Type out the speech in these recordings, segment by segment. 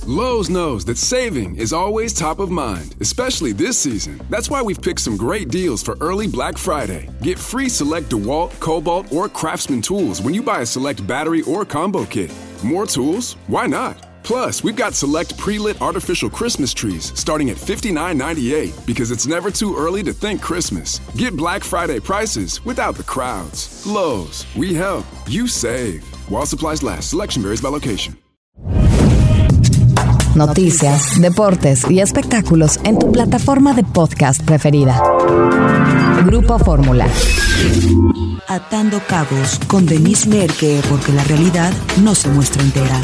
Lowe's knows that saving is always top of mind, especially this season. That's why we've picked some great deals for early Black Friday. Get free select DeWalt, Cobalt, or Craftsman tools when you buy a select battery or combo kit. More tools? Why not? Plus, we've got select pre-lit artificial Christmas trees starting at $59.98 because it's never too early to think Christmas. Get Black Friday prices without the crowds. Lowe's, we help, you save. While supplies last, selection varies by location. Noticias, deportes y espectáculos en tu plataforma de podcast preferida. Grupo Fórmula. Atando cabos con Denise Merker, porque la realidad no se muestra entera.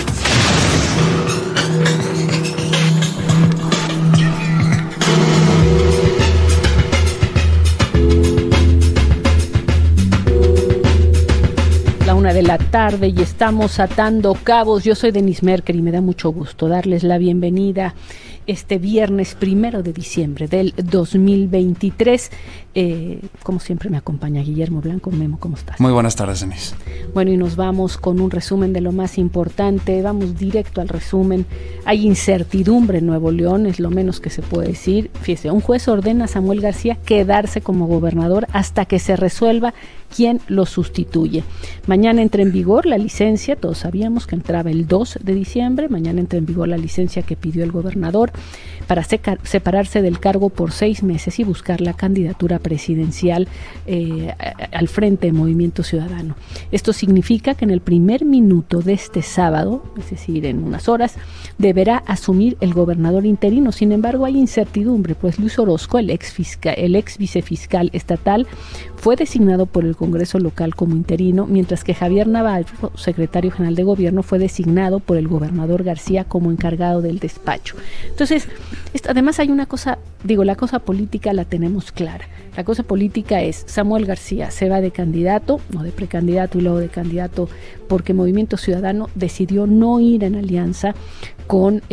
De la tarde y estamos atando cabos. Yo soy Denise Merker y me da mucho gusto darles la bienvenida este viernes 1 de diciembre del 2023. Como siempre me acompaña Guillermo Blanco. Memo, ¿cómo estás? Muy buenas tardes, Denise. Bueno, y nos vamos con un resumen de lo más importante. Vamos directo al resumen. Hay incertidumbre en Nuevo León, es lo menos que se puede decir. Fíjese, un juez ordena a Samuel García quedarse como gobernador hasta que se resuelva quién lo sustituye. Mañana entra en vigor la licencia, todos sabíamos que entraba el 2 de diciembre, mañana entra en vigor la licencia que pidió el gobernador para separarse del cargo por 6 meses y buscar la candidatura presidencial al frente de Movimiento Ciudadano. Esto significa que en el primer minuto de este sábado, es decir, en unas horas, deberá asumir el gobernador interino. Sin embargo, hay incertidumbre, pues Luis Orozco, el ex vicefiscal estatal, fue designado por el Congreso local como interino, mientras que Javier Navarro, secretario general de gobierno, fue designado por el gobernador García como encargado del despacho. Entonces, además hay una cosa, la cosa política la tenemos clara. La cosa política es, Samuel García se va de candidato, no de precandidato y luego de candidato, porque Movimiento Ciudadano decidió no ir en alianza con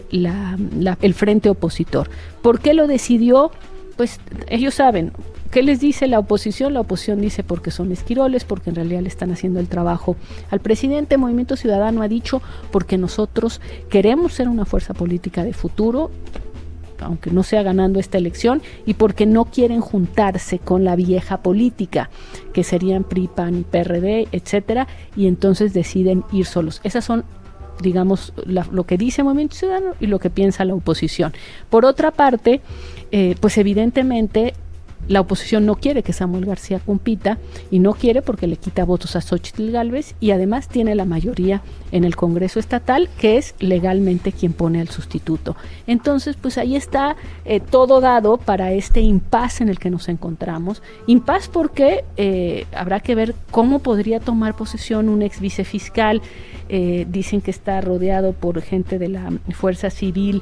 el frente opositor. ¿Por qué lo decidió? Pues ellos saben. ¿Qué les dice la oposición? La oposición dice porque son esquiroles, porque en realidad le están haciendo el trabajo al presidente. Movimiento Ciudadano ha dicho porque nosotros queremos ser una fuerza política de futuro, aunque no sea ganando esta elección, y porque no quieren juntarse con la vieja política, que serían PRI, PAN y PRD, etcétera, y entonces deciden ir solos. Esas son, digamos, lo que dice Movimiento Ciudadano y lo que piensa la oposición. Por otra parte, pues evidentemente la oposición no quiere que Samuel García compita, y no quiere porque le quita votos a Xóchitl Gálvez, y además tiene la mayoría en el Congreso estatal, que es legalmente quien pone al sustituto. Entonces, pues ahí está todo dado para este impasse en el que nos encontramos. Impasse porque habrá que ver cómo podría tomar posesión un ex vicefiscal. Dicen que está rodeado por gente de la Fuerza Civil,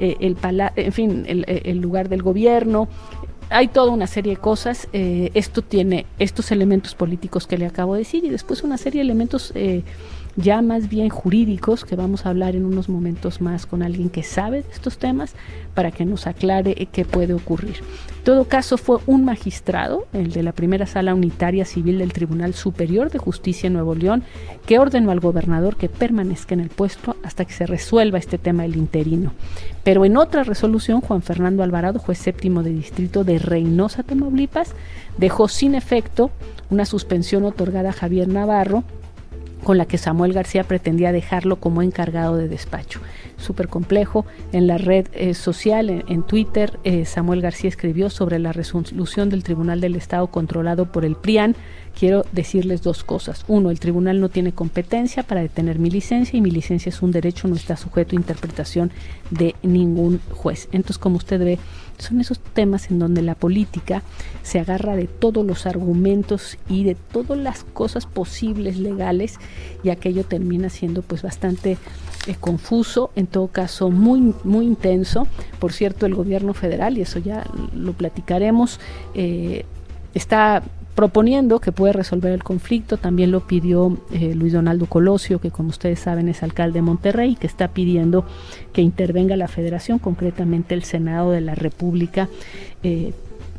el lugar del gobierno. Hay toda una serie de cosas. Esto tiene estos elementos políticos que le acabo de decir, y después una serie de elementos ya más bien jurídicos, que vamos a hablar en unos momentos más con alguien que sabe de estos temas para que nos aclare qué puede ocurrir. En todo caso, fue un magistrado, el de la primera sala unitaria civil del Tribunal Superior de Justicia en Nuevo León, que ordenó al gobernador que permanezca en el puesto hasta que se resuelva este tema del interino. Pero en otra resolución, Juan Fernando Alvarado, juez séptimo de distrito de Reynosa, Tamaulipas, dejó sin efecto una suspensión otorgada a Javier Navarro, con la que Samuel García pretendía dejarlo como encargado de despacho. Súper complejo. En la red social, en Twitter, Samuel García escribió sobre la resolución del Tribunal del Estado controlado por el PRIAN. Quiero decirles dos cosas. Uno, el tribunal no tiene competencia para detener mi licencia, y mi licencia es un derecho, no está sujeto a interpretación de ningún juez. Entonces, como usted ve, son esos temas en donde la política se agarra de todos los argumentos y de todas las cosas posibles legales, y aquello termina siendo pues bastante confuso, en todo caso muy, muy intenso. Por cierto, el gobierno federal, y eso ya lo platicaremos, está proponiendo que puede resolver el conflicto. También lo pidió Luis Donaldo Colosio, que como ustedes saben es alcalde de Monterrey, que está pidiendo que intervenga la Federación, concretamente el Senado de la República,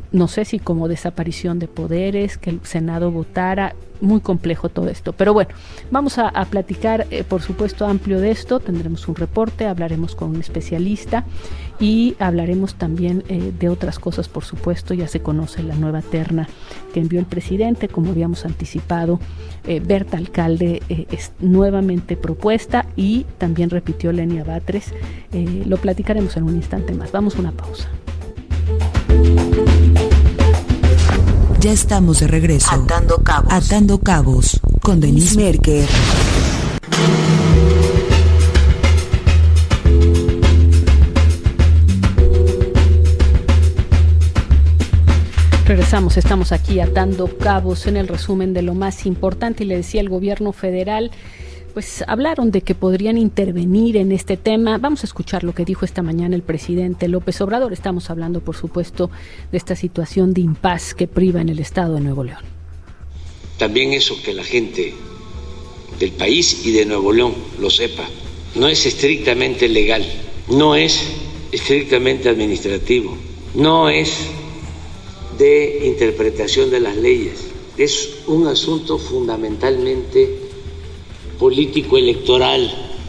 no sé si como desaparición de poderes, que el Senado votara, muy complejo todo esto. Pero bueno, vamos a platicar, por supuesto, amplio de esto. Tendremos un reporte, hablaremos con un especialista y hablaremos también de otras cosas, por supuesto. Ya se conoce la nueva terna que envió el presidente, como habíamos anticipado. Berta Alcalde es nuevamente propuesta y también repitió Lenia Batres. Lo platicaremos en un instante más. Vamos a una pausa. Ya estamos de regreso. Atando Cabos con Denise Merker. Regresamos, estamos aquí atando cabos en el resumen de lo más importante. Y le decía, el gobierno federal, pues hablaron de que podrían intervenir en este tema. Vamos a escuchar lo que dijo esta mañana el presidente López Obrador. Estamos hablando, por supuesto, de esta situación de impas que priva en el estado de Nuevo León. También eso, que la gente del país y de Nuevo León lo sepa, no es estrictamente legal, no es estrictamente administrativo, no es de interpretación de las leyes, es un asunto fundamentalmente político-electoral.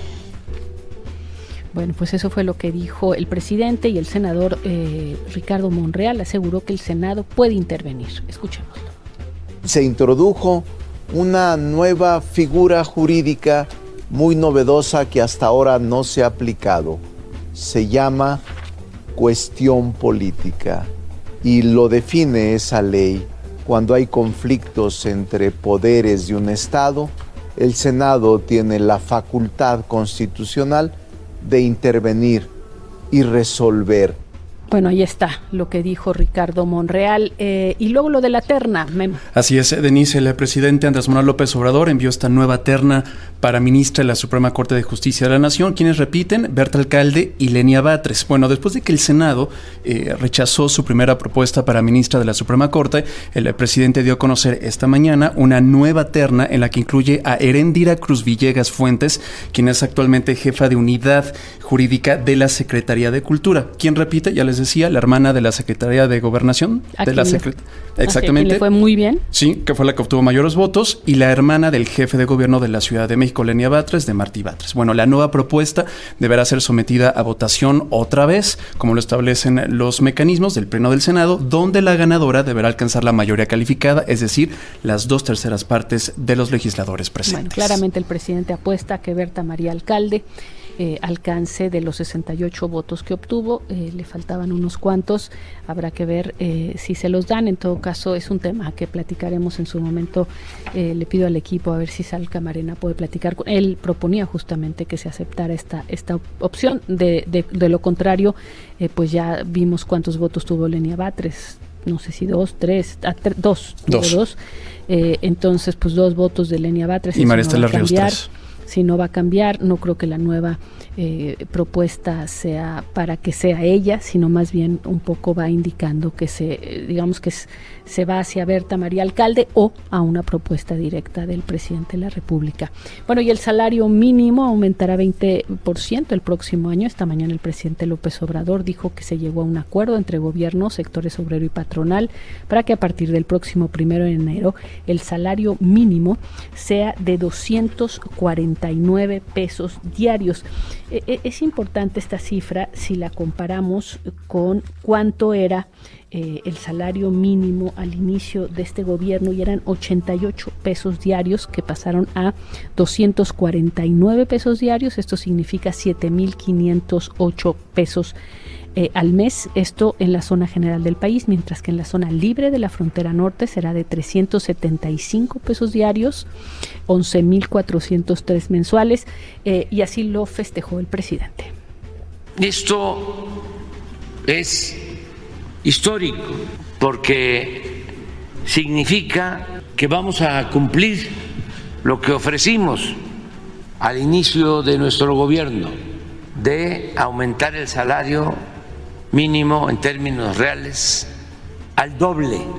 Bueno, pues eso fue lo que dijo el presidente, y el senador Ricardo Monreal aseguró que el Senado puede intervenir. Escuchémoslo. Se introdujo una nueva figura jurídica muy novedosa que hasta ahora no se ha aplicado. Se llama cuestión política y lo define esa ley. Cuando hay conflictos entre poderes de un Estado, el Senado tiene la facultad constitucional de intervenir y resolver. Bueno, ahí está lo que dijo Ricardo Monreal. Y luego lo de la terna, Memo. Así es, Denise, el presidente Andrés Manuel López Obrador envió esta nueva terna para ministra de la Suprema Corte de Justicia de la Nación. ¿Quiénes repiten? Berta Alcalde y Lenia Batres. Bueno, después de que el Senado rechazó su primera propuesta para ministra de la Suprema Corte, el presidente dio a conocer esta mañana una nueva terna en la que incluye a Erendira Cruz Villegas Fuentes, quien es actualmente jefa de unidad jurídica de la Secretaría de Cultura. ¿Quién repite? Ya les decía, la hermana de la Secretaría de Gobernación. Exactamente. Le fue muy bien. Sí, que fue la que obtuvo mayores votos, y la hermana del jefe de gobierno de la Ciudad de México, Lenia Batres, de Martí Batres. Bueno, la nueva propuesta deberá ser sometida a votación otra vez, como lo establecen los mecanismos del Pleno del Senado, donde la ganadora deberá alcanzar la mayoría calificada, es decir, las 2/3 partes de los legisladores presentes. Bueno, claramente el presidente apuesta a que Berta María Alcalde alcance de los 68 votos que obtuvo. Le faltaban unos cuantos, habrá que ver si se los dan. En todo caso, es un tema que platicaremos en su momento. Le pido al equipo a ver si Sal Camarena puede platicar con él. Proponía justamente que se aceptara esta opción. De lo contrario, pues ya vimos cuántos votos tuvo Lenia Batres. No sé si dos. Entonces, pues 2 votos de Lenia Batres. Y María Estela Ríos 3. Si no va a cambiar, no creo que la nueva propuesta sea para que sea ella, sino más bien un poco va indicando que se va hacia Berta María Alcalde o a una propuesta directa del presidente de la República. Bueno, y el salario mínimo aumentará 20% el próximo año. Esta mañana el presidente López Obrador dijo que se llegó a un acuerdo entre gobierno, sectores obrero y patronal para que a partir del próximo 1 de enero el salario mínimo sea de 249 pesos diarios. Es importante esta cifra si la comparamos con cuánto era el salario mínimo al inicio de este gobierno, y eran 88 pesos diarios que pasaron a 249 pesos diarios. Esto significa 7,508 pesos al mes, esto en la zona general del país, mientras que en la zona libre de la frontera norte será de 375 pesos diarios, 11,403 mensuales, y así lo festejó el presidente. Esto es histórico porque significa que vamos a cumplir lo que ofrecimos al inicio de nuestro gobierno, de aumentar el salario mínimo en términos reales al doble.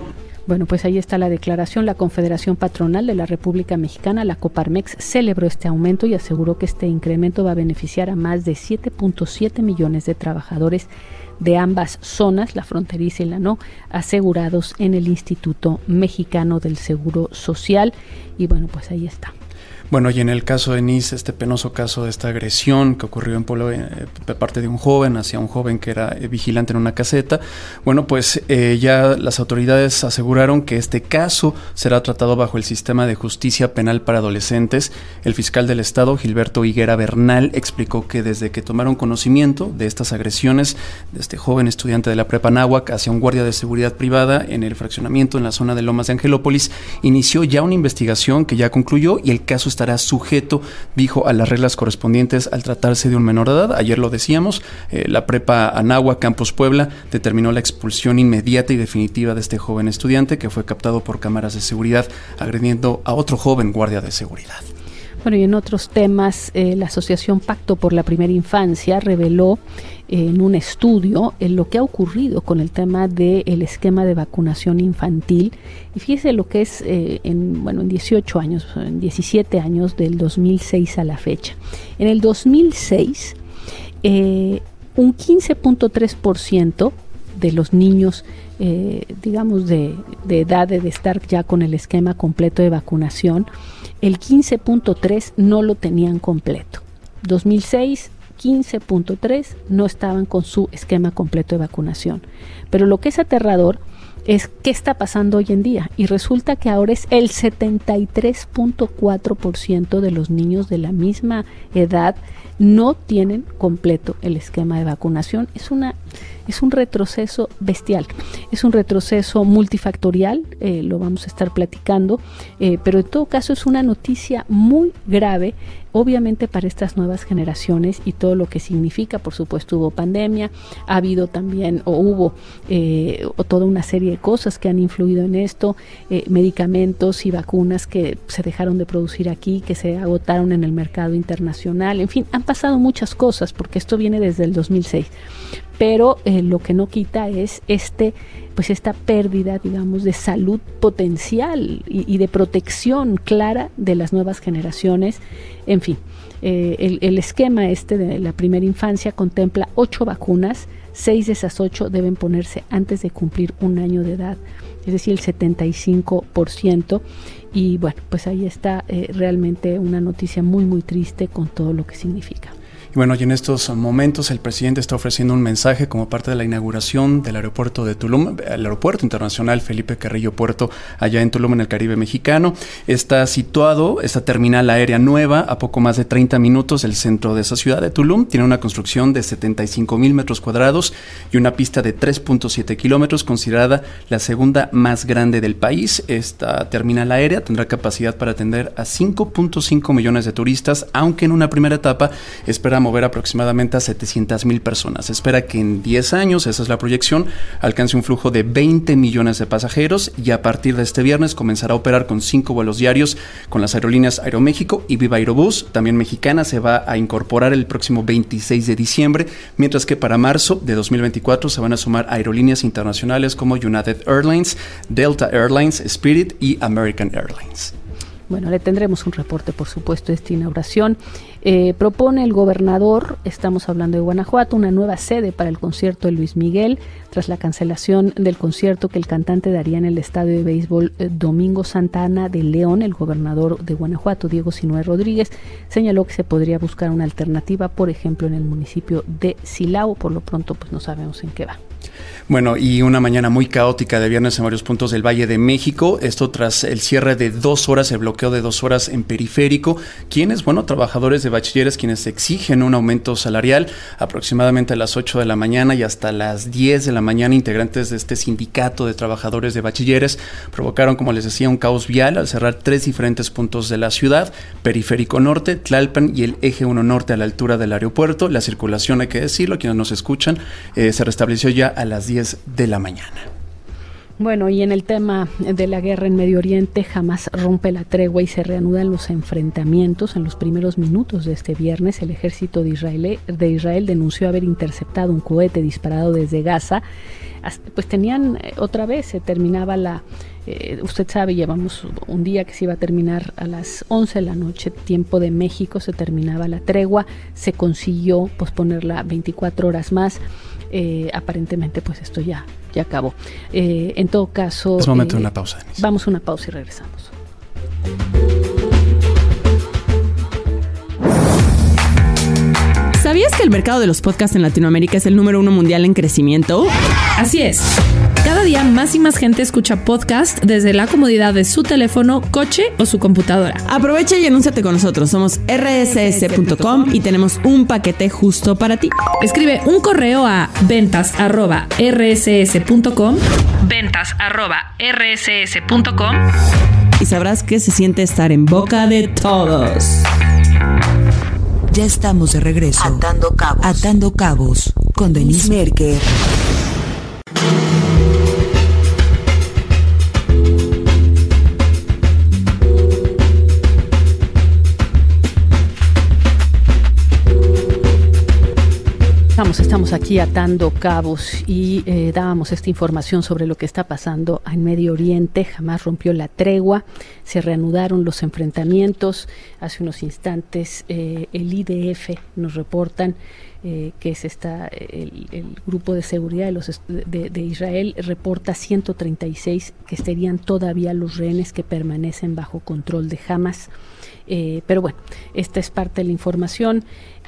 Bueno, pues ahí está la declaración. La Confederación Patronal de la República Mexicana, la Coparmex, celebró este aumento y aseguró que este incremento va a beneficiar a más de 7.7 millones de trabajadores de ambas zonas, la fronteriza y la no, asegurados en el Instituto Mexicano del Seguro Social. Y bueno, pues ahí está. Bueno, y en el caso de Nice, este penoso caso de esta agresión que ocurrió en Puebla de parte de un joven hacia un joven que era vigilante en una caseta, bueno, pues ya las autoridades aseguraron que este caso será tratado bajo el sistema de justicia penal para adolescentes. El fiscal del estado, Gilberto Higuera Bernal, explicó que desde que tomaron conocimiento de estas agresiones de este joven estudiante de la Prepa Anáhuac hacia un guardia de seguridad privada en el fraccionamiento en la zona de Lomas de Angelópolis, inició ya una investigación que ya concluyó y el caso estará sujeto, dijo, a las reglas correspondientes al tratarse de un menor de edad. Ayer lo decíamos, la Prepa Anáhuac Campus Puebla determinó la expulsión inmediata y definitiva de este joven estudiante que fue captado por cámaras de seguridad agrediendo a otro joven guardia de seguridad. Bueno, y en otros temas, la Asociación Pacto por la Primera Infancia reveló en un estudio lo que ha ocurrido con el tema del esquema de vacunación infantil. Y fíjese lo que es en 18 años, en 17 años del 2006 a la fecha. En el 2006, un 15.3% de los niños, digamos, de edad de estar ya con el esquema completo de vacunación, el 15.3 no lo tenían completo. 2006, 15.3 no estaban con su esquema completo de vacunación. Pero lo que es aterrador es qué está pasando hoy en día. Y resulta que ahora es el 73.4% de los niños de la misma edad no tienen completo el esquema de vacunación. Es un retroceso bestial, es un retroceso multifactorial, lo vamos a estar platicando, pero en todo caso es una noticia muy grave, obviamente para estas nuevas generaciones y todo lo que significa. Por supuesto hubo pandemia, ha habido también hubo toda una serie de cosas que han influido en esto, medicamentos y vacunas que se dejaron de producir aquí, que se agotaron en el mercado internacional, en fin, han pasado muchas cosas porque esto viene desde el 2006. Pero lo que no quita es esta pérdida, digamos, de salud potencial y de protección clara de las nuevas generaciones. En fin, el esquema de la primera infancia contempla 8 vacunas, 6 de esas 8 deben ponerse antes de cumplir un año de edad, es decir, el 75%. Y bueno, pues ahí está realmente una noticia muy, muy triste con todo lo que significa. Bueno, y en estos momentos el presidente está ofreciendo un mensaje como parte de la inauguración del aeropuerto de Tulum, el aeropuerto internacional Felipe Carrillo Puerto, allá en Tulum, en el Caribe mexicano. Está situado esta terminal aérea nueva a poco más de 30 minutos del centro de esa ciudad de Tulum. Tiene una construcción de 75,000 metros cuadrados y una pista de 3.7 kilómetros, considerada la segunda más grande del país. Esta terminal aérea tendrá capacidad para atender a 5.5 millones de turistas, aunque en una primera etapa espera mover aproximadamente a 700,000 personas. Se espera que en 10 años, esa es la proyección, alcance un flujo de 20 millones de pasajeros y a partir de este viernes comenzará a operar con 5 vuelos diarios con las aerolíneas Aeroméxico y Viva Aerobús. También Mexicana se va a incorporar el próximo 26 de diciembre, mientras que para marzo de 2024 se van a sumar aerolíneas internacionales como United Airlines, Delta Airlines, Spirit y American Airlines. Bueno, le tendremos un reporte, por supuesto, de esta inauguración. Propone el gobernador, estamos hablando de Guanajuato, una nueva sede para el concierto de Luis Miguel, tras la cancelación del concierto que el cantante daría en el estadio de béisbol Domingo Santa Ana de León. El gobernador de Guanajuato, Diego Sinue Rodríguez, señaló que se podría buscar una alternativa, por ejemplo, en el municipio de Silao. Por lo pronto, pues no sabemos en qué va. Bueno, y una mañana muy caótica de viernes en varios puntos del Valle de México, esto tras el cierre de 2 horas, el bloqueo de 2 horas en Periférico, trabajadores de bachilleres quienes exigen un aumento salarial, aproximadamente a las 8 de la mañana y hasta las 10 de la mañana, integrantes de este sindicato de trabajadores de bachilleres provocaron, como les decía, un caos vial al cerrar 3 diferentes puntos de la ciudad: Periférico Norte, Tlalpan y el Eje 1 Norte a la altura del aeropuerto. La circulación, hay que decirlo, quienes nos escuchan, se restableció ya a las 10 de la mañana. Bueno, y en el tema de la guerra en Medio Oriente, Hamás rompe la tregua y se reanudan los enfrentamientos. En los primeros minutos de este viernes, el ejército de Israel denunció haber interceptado un cohete disparado desde Gaza. Pues tenían, otra vez se terminaba usted sabe, llevamos un día que se iba a terminar a las 11 de la noche, tiempo de México, se terminaba la tregua, se consiguió posponerla 24 horas más. Aparentemente pues esto ya acabó. En todo caso, es momento de una pausa, Denise. Vamos a una pausa y regresamos. ¿Sabías que el mercado de los podcasts en Latinoamérica es el número 1 mundial en crecimiento? Así es. Cada día más y más gente escucha podcast desde la comodidad de su teléfono, coche o su computadora. Aprovecha y anúnciate con nosotros. Somos rss.com y tenemos un paquete justo para ti. Escribe un correo a ventas@rss.com, ventas@rss.com, y sabrás que se siente estar en boca de todos. Ya estamos de regreso. Atando Cabos con Denise Merker. Estamos aquí atando cabos y dábamos esta información sobre lo que está pasando en Medio Oriente. Hamás rompió la tregua, se reanudaron los enfrentamientos. Hace unos instantes el IDF nos reportan que es el grupo de seguridad de Israel, reporta 136 que serían todavía los rehenes que permanecen bajo control de Hamás. Pero bueno, esta es parte de la información.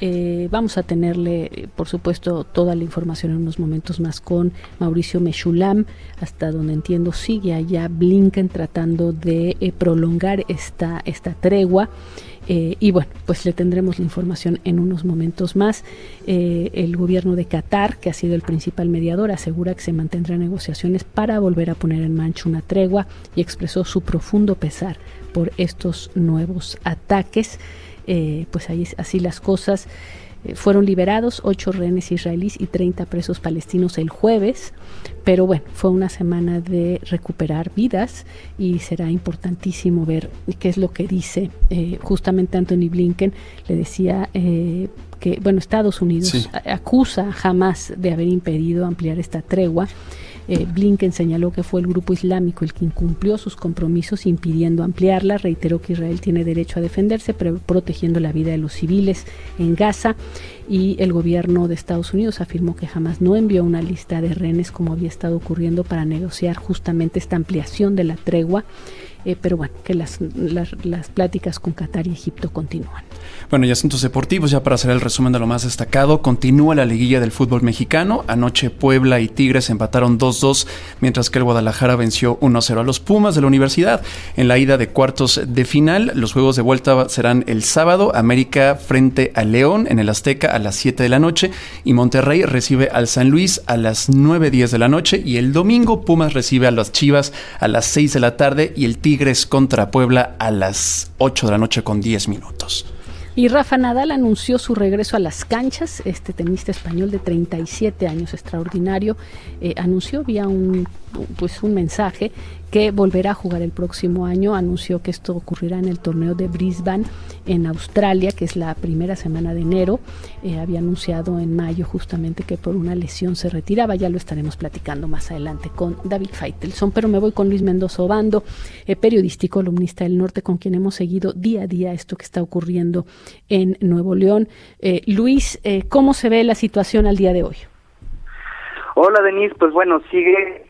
Vamos a tenerle, por supuesto, toda la información en unos momentos más con Mauricio Meshulam. Hasta donde entiendo sigue allá Blinken tratando de prolongar esta tregua. Y bueno, pues le tendremos la información en unos momentos más. El gobierno de Qatar, que ha sido el principal mediador, asegura que se mantendrán negociaciones para volver a poner en marcha una tregua y expresó su profundo pesar por estos nuevos ataques. Pues ahí así las cosas. Fueron liberados 8 rehenes israelíes y 30 presos palestinos el jueves, pero bueno, fue una semana de recuperar vidas y será importantísimo ver qué es lo que dice justamente Anthony Blinken. Le decía que, bueno, Estados Unidos acusa a Hamás de haber impedido ampliar esta tregua. Blinken señaló que fue el grupo islámico el que incumplió sus compromisos impidiendo ampliarla. Reiteró que Israel tiene derecho a defenderse, pero protegiendo la vida de los civiles en Gaza. Y el gobierno de Estados Unidos afirmó que Hamás no envió una lista de rehenes como había estado ocurriendo para negociar justamente esta ampliación de la tregua. Pero bueno, que las pláticas con Qatar y Egipto continúan. Bueno, y asuntos deportivos, ya para hacer el resumen de lo más destacado, continúa la liguilla del fútbol mexicano. Anoche Puebla y Tigres empataron 2-2, mientras que el Guadalajara venció 1-0 a los Pumas de la Universidad. En la ida de cuartos de final, los juegos de vuelta serán el sábado, América frente a León en el Azteca a las 7 de la noche, y Monterrey recibe al San Luis a las 9:10 de la noche, y el domingo Pumas recibe a las Chivas a las 6 de la tarde, y el Tigres contra Puebla a las 8 de la noche con 10 minutos. Y Rafa Nadal anunció su regreso a las canchas. Este tenista español de 37 años, extraordinario, anunció vía un mensaje que volverá a jugar el próximo año. Anunció que esto ocurrirá en el torneo de Brisbane en Australia, que es la primera semana de enero. Había anunciado en mayo justamente que por una lesión se retiraba. Ya lo estaremos platicando más adelante con David Faitelson. Pero me voy con Luis Mendoza Obando, periodista y columnista del Norte, con quien hemos seguido día a día esto que está ocurriendo en Nuevo León. Luis, ¿cómo se ve la situación al día de hoy? Hola, Denise, pues bueno, sigue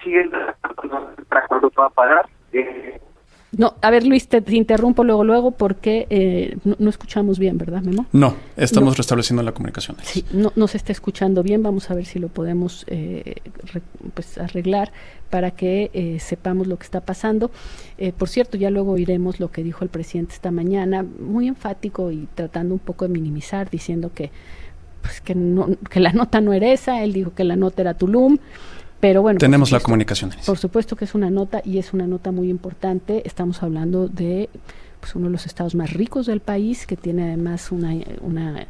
para cuando pueda parar. No, a ver, Luis, te interrumpo luego porque no escuchamos bien, ¿verdad, Memo? No, estamos restableciendo la comunicación. Sí, no se está escuchando bien. Vamos a ver si lo podemos arreglar para que sepamos lo que está pasando. Por cierto, ya luego oiremos lo que dijo el presidente esta mañana, muy enfático y tratando un poco de minimizar, diciendo que la nota no era esa. Él dijo que la nota era Tulum, pero bueno, tenemos la comunicación. Por supuesto que es una nota, y es una nota muy importante. Estamos hablando de uno de los estados más ricos del país, que tiene además una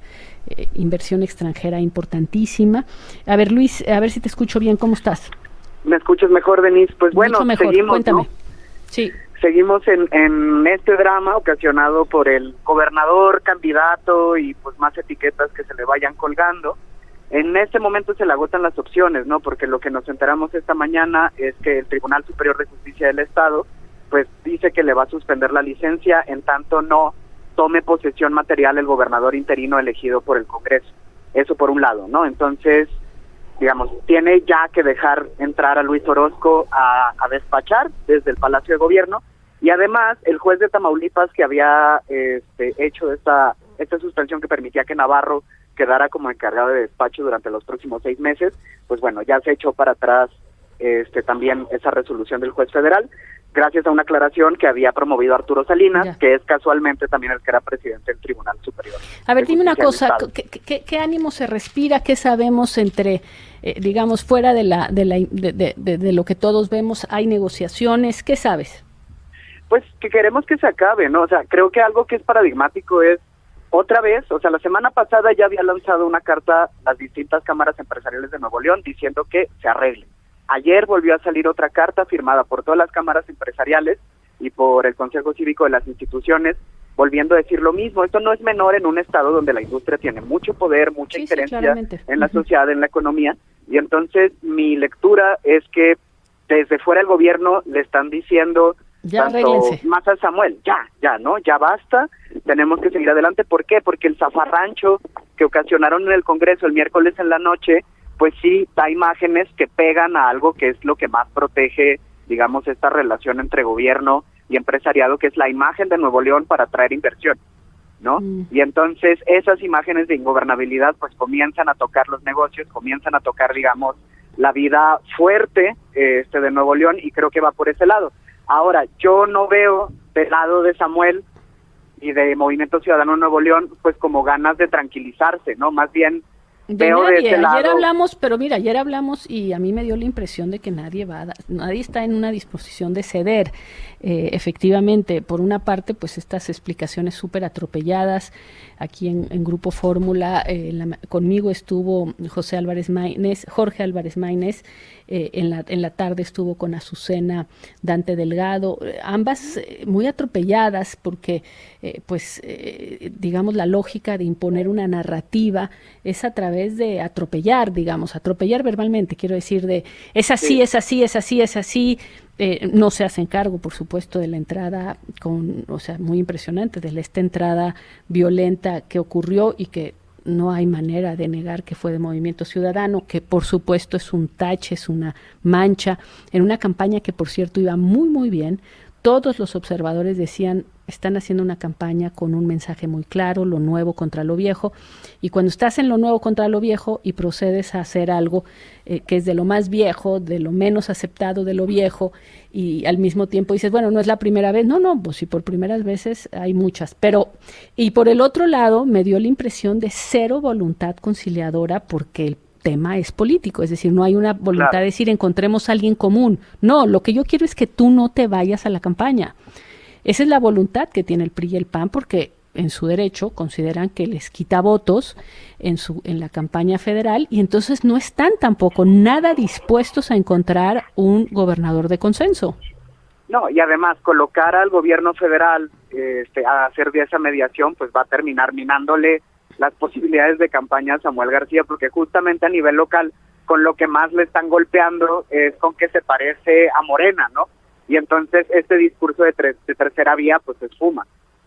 inversión extranjera importantísima. A ver, Luis, a ver si te escucho bien. ¿Cómo estás? ¿Me escuchas mejor, Denise? Pues bueno, mejor. Seguimos, Cuéntame. ¿no? Sí. Seguimos en este drama ocasionado por el gobernador, candidato y pues más etiquetas que se le vayan colgando. En este momento se le agotan las opciones, ¿no? Porque lo que nos enteramos esta mañana es que el Tribunal Superior de Justicia del Estado pues dice que le va a suspender la licencia en tanto no tome posesión material el gobernador interino elegido por el Congreso. Eso por un lado, ¿no? Entonces, digamos, tiene ya que dejar entrar a Luis Orozco a despachar desde el Palacio de Gobierno, y además el juez de Tamaulipas que había hecho esta suspensión que permitía que Navarro quedara como encargado de despacho durante los próximos 6 meses, pues bueno, ya se echó para atrás también esa resolución del juez federal, gracias a una aclaración que había promovido Arturo Salinas, que es casualmente también el que era presidente del Tribunal Superior. A ver, dime una cosa, ¿qué ánimo se respira? ¿Qué sabemos entre, digamos, fuera de lo que todos vemos? ¿Hay negociaciones? ¿Qué sabes? Pues que queremos que se acabe, ¿no? O sea, creo que algo que es paradigmático es, otra vez, o sea, la semana pasada ya había lanzado una carta las distintas cámaras empresariales de Nuevo León diciendo que se arreglen. Ayer volvió a salir otra carta firmada por todas las cámaras empresariales y por el Consejo Cívico de las instituciones, volviendo a decir lo mismo. Esto no es menor en un estado donde la industria tiene mucho poder, mucha injerencia en la sociedad, en la economía, y entonces mi lectura es que desde fuera del gobierno le están diciendo más a Samuel, ya basta, tenemos que seguir adelante. ¿Por qué? Porque el zafarrancho que ocasionaron en el Congreso el miércoles en la noche, pues sí da imágenes que pegan a algo que es lo que más protege, digamos, esta relación entre gobierno y empresariado, que es la imagen de Nuevo León para atraer inversión, ¿no? Y entonces esas imágenes de ingobernabilidad pues comienzan a tocar los negocios, comienzan a tocar, digamos, la vida fuerte de Nuevo León, y creo que va por ese lado. Ahora, yo no veo del lado de Samuel y de Movimiento Ciudadano Nuevo León pues como ganas de tranquilizarse, ¿no? Más bien veo de ese lado. Ayer hablamos y a mí me dio la impresión de que nadie está en una disposición de ceder. Efectivamente, por una parte, pues estas explicaciones súper atropelladas. Aquí en Grupo Fórmula, conmigo estuvo Jorge Álvarez Maínez, en la tarde estuvo con Azucena Dante Delgado, ambas muy atropelladas porque, digamos, la lógica de imponer una narrativa es a través de atropellar verbalmente, quiero decir, de es así, es así, es así, es así. No se hacen cargo, por supuesto, de la entrada muy impresionante, de esta entrada violenta que ocurrió y que no hay manera de negar que fue de Movimiento Ciudadano, que por supuesto es un tache, es una mancha, en una campaña que, por cierto, iba muy, muy bien. Todos los observadores decían, están haciendo una campaña con un mensaje muy claro, lo nuevo contra lo viejo, y cuando estás en lo nuevo contra lo viejo y procedes a hacer algo que es de lo más viejo, de lo menos aceptado de lo viejo, y al mismo tiempo dices, bueno, no es la primera vez, no, pues sí, por primeras veces hay muchas, pero, y por el otro lado me dio la impresión de cero voluntad conciliadora, porque el tema es político, es decir, no hay una voluntad de decir encontremos a alguien común. No, lo que yo quiero es que tú no te vayas a la campaña. Esa es la voluntad que tiene el PRI y el PAN, porque en su derecho consideran que les quita votos en la campaña federal, y entonces no están tampoco nada dispuestos a encontrar un gobernador de consenso. No, y además colocar al gobierno federal a hacer de esa mediación, pues va a terminar minándole las posibilidades de campaña a Samuel García, porque justamente a nivel local con lo que más le están golpeando es con que se parece a Morena, ¿no? Y entonces este discurso de tercera vía pues se esfuma.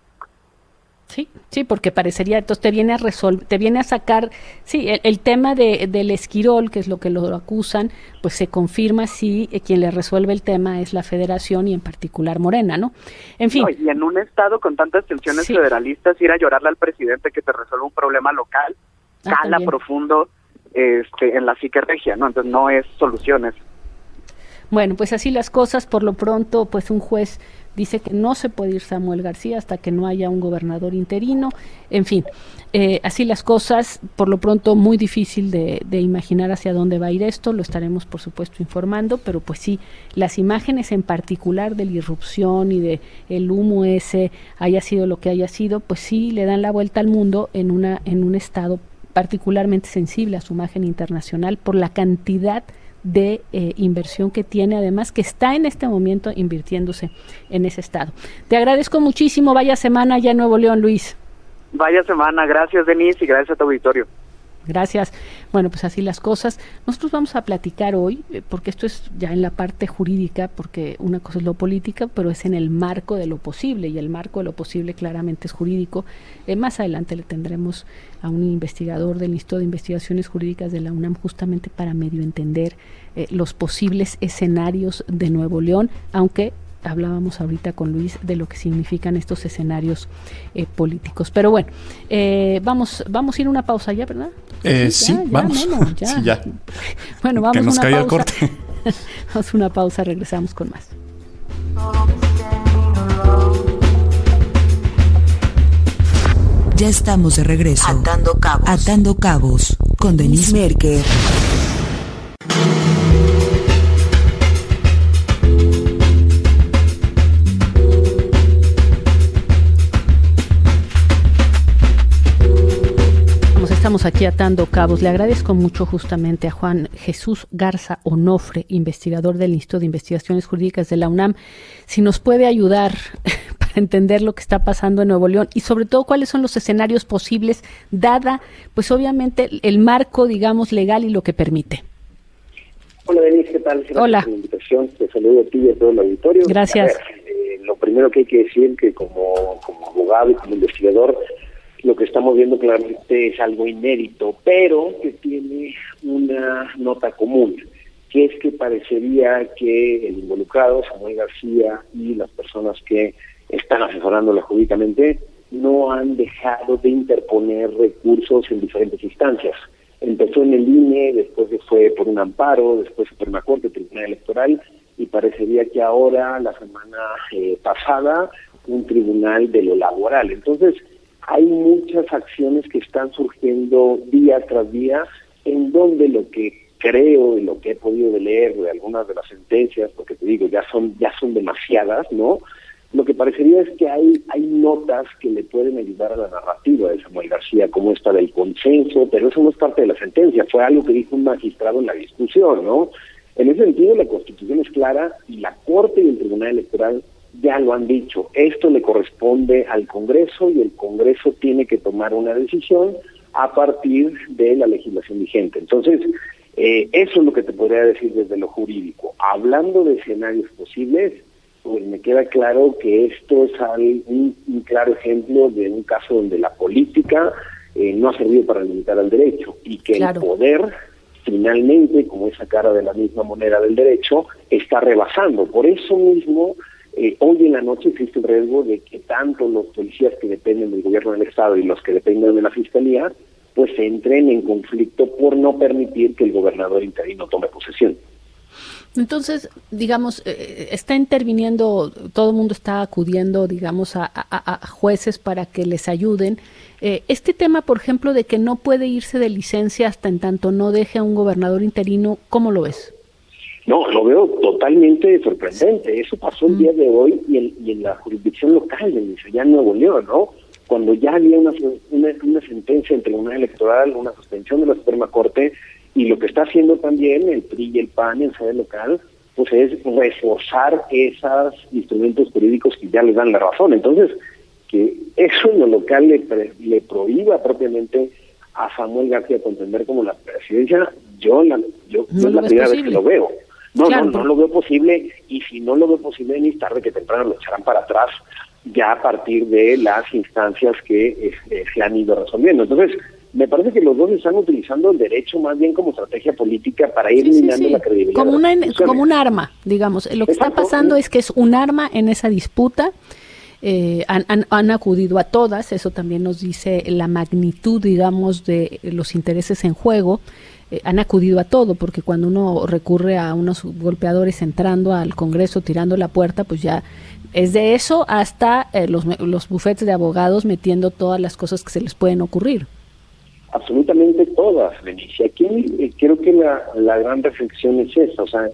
Sí, porque parecería, entonces te viene a sacar, sí, el tema del Esquirol, que es lo que lo acusan, pues se confirma si quien le resuelve el tema es la Federación y en particular Morena, ¿no? En fin. No, y en un estado con tantas tensiones federalistas, ir a llorarle al presidente que te resuelva un problema local, cala profundo en la psique regia, ¿no? Entonces no es soluciones. Bueno, pues así las cosas. Por lo pronto, pues un juez dice que no se puede ir Samuel García hasta que no haya un gobernador interino. En fin, así las cosas. Por lo pronto, muy difícil de imaginar hacia dónde va a ir esto. Lo estaremos, por supuesto, informando, pero pues sí, las imágenes en particular de la irrupción y de el humo ese, haya sido lo que haya sido, pues sí le dan la vuelta al mundo en un estado particularmente sensible a su imagen internacional por la cantidad de inversión que tiene, además que está en este momento invirtiéndose en ese estado. Te agradezco muchísimo, vaya semana allá en Nuevo León, Luis. Vaya semana, gracias Denise y gracias a tu auditorio. Gracias. Bueno, pues así las cosas. Nosotros vamos a platicar hoy, porque esto es ya en la parte jurídica, porque una cosa es lo política, pero es en el marco de lo posible, y el marco de lo posible claramente es jurídico. Más adelante le tendremos a un investigador del Instituto de Investigaciones Jurídicas de la UNAM, justamente para medio entender los posibles escenarios de Nuevo León, aunque hablábamos ahorita con Luis de lo que significan estos escenarios políticos. Pero bueno, vamos a ir a una pausa ya, ¿verdad? Sí, vamos. Menos, ya. Sí, ya. Bueno, vamos que nos a una caiga pausa. el corte. Vamos a una pausa, regresamos con más. Ya estamos de regreso. Atando cabos con Denise Merker. Estamos aquí atando cabos. Le agradezco mucho justamente a Juan Jesús Garza Onofre, investigador del Instituto de Investigaciones Jurídicas de la UNAM, si nos puede ayudar para entender lo que está pasando en Nuevo León y sobre todo cuáles son los escenarios posibles, dada pues obviamente el marco, digamos, legal y lo que permite. Hola Denise, ¿qué tal? Gracias Hola. por la invitación. Te saludo a ti y a todo el auditorio. Gracias. A ver, lo primero que hay que decir que como abogado y como investigador, lo que estamos viendo claramente es algo inédito, pero que tiene una nota común, que es que parecería que el involucrado, Samuel García, y las personas que están asesorándolo jurídicamente, no han dejado de interponer recursos en diferentes instancias. Empezó en el INE, después fue por un amparo, después Suprema Corte, Tribunal Electoral, y parecería que ahora, la semana pasada, un tribunal de lo laboral. Entonces, hay muchas acciones que están surgiendo día tras día, en donde lo que creo y lo que he podido leer de algunas de las sentencias, porque te digo, ya son demasiadas, ¿no? Lo que parecería es que hay notas que le pueden ayudar a la narrativa de Samuel García, como esta del consenso, pero eso no es parte de la sentencia, fue algo que dijo un magistrado en la discusión, ¿no? En ese sentido, la Constitución es clara y la Corte y el Tribunal Electoral ya lo han dicho. Esto le corresponde al Congreso y el Congreso tiene que tomar una decisión a partir de la legislación vigente. Entonces, eso es lo que te podría decir desde lo jurídico. Hablando de escenarios posibles, pues me queda claro que esto es un claro ejemplo de un caso donde la política no ha servido para limitar al derecho y que el poder, finalmente, como esa cara de la misma moneda del derecho, está rebasando. Por eso mismo, hoy en la noche existe el riesgo de que tanto los policías que dependen del gobierno del Estado y los que dependen de la Fiscalía, pues entren en conflicto por no permitir que el gobernador interino tome posesión. Entonces, digamos, está interviniendo, todo el mundo está acudiendo, digamos, a jueces para que les ayuden. Este tema, por ejemplo, de que no puede irse de licencia hasta en tanto no deje a un gobernador interino, ¿cómo lo ves? No, lo veo totalmente sorprendente. Eso pasó el día de hoy y en la jurisdicción local, ya en Nuevo León, ¿no? Cuando ya había una sentencia del Tribunal Electoral, una suspensión de la Suprema Corte, y lo que está haciendo también el PRI y el PAN en sede local, pues es reforzar esos instrumentos jurídicos que ya les dan la razón. Entonces, que eso en lo local le prohíba propiamente a Samuel García contender como la presidencia, yo es la primera vez que lo veo. No lo veo posible, y si no lo veo posible, ni tarde que temprano lo echarán para atrás, ya a partir de las instancias que se han ido resolviendo. Entonces, me parece que los dos están utilizando el derecho más bien como estrategia política para ir minando la credibilidad. Como un arma, digamos. Lo que está pasando es que es un arma en esa disputa. Han acudido a todas, eso también nos dice la magnitud, digamos, de los intereses en juego. Han acudido a todo, porque cuando uno recurre a unos golpeadores entrando al Congreso, tirando la puerta, pues ya es de eso hasta los bufetes de abogados metiendo todas las cosas que se les pueden ocurrir. Absolutamente todas, Benicia. Aquí creo que la gran reflexión es esta, o sea,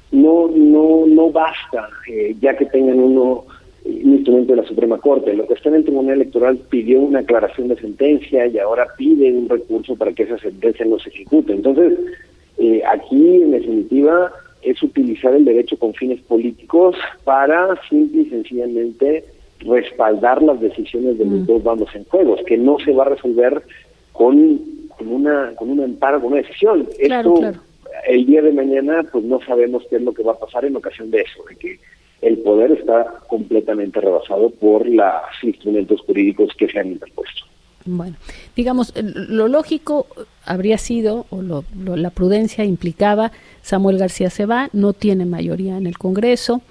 no basta ya que tengan un instrumento de la Suprema Corte. Lo que está en el Tribunal Electoral pidió una aclaración de sentencia y ahora pide un recurso para que esa sentencia no se ejecute. Entonces, Aquí, en definitiva, es utilizar el derecho con fines políticos para simple y sencillamente respaldar las decisiones de los dos bandos en juegos, que no se va a resolver con un amparo, con una decisión. Claro. El día de mañana, pues no sabemos qué es lo que va a pasar en ocasión de eso, de que el poder está completamente rebasado por los instrumentos jurídicos que se han interpuesto. Bueno, digamos, lo lógico habría sido, o la prudencia implicaba, Samuel García se va, no tiene mayoría en el Congreso,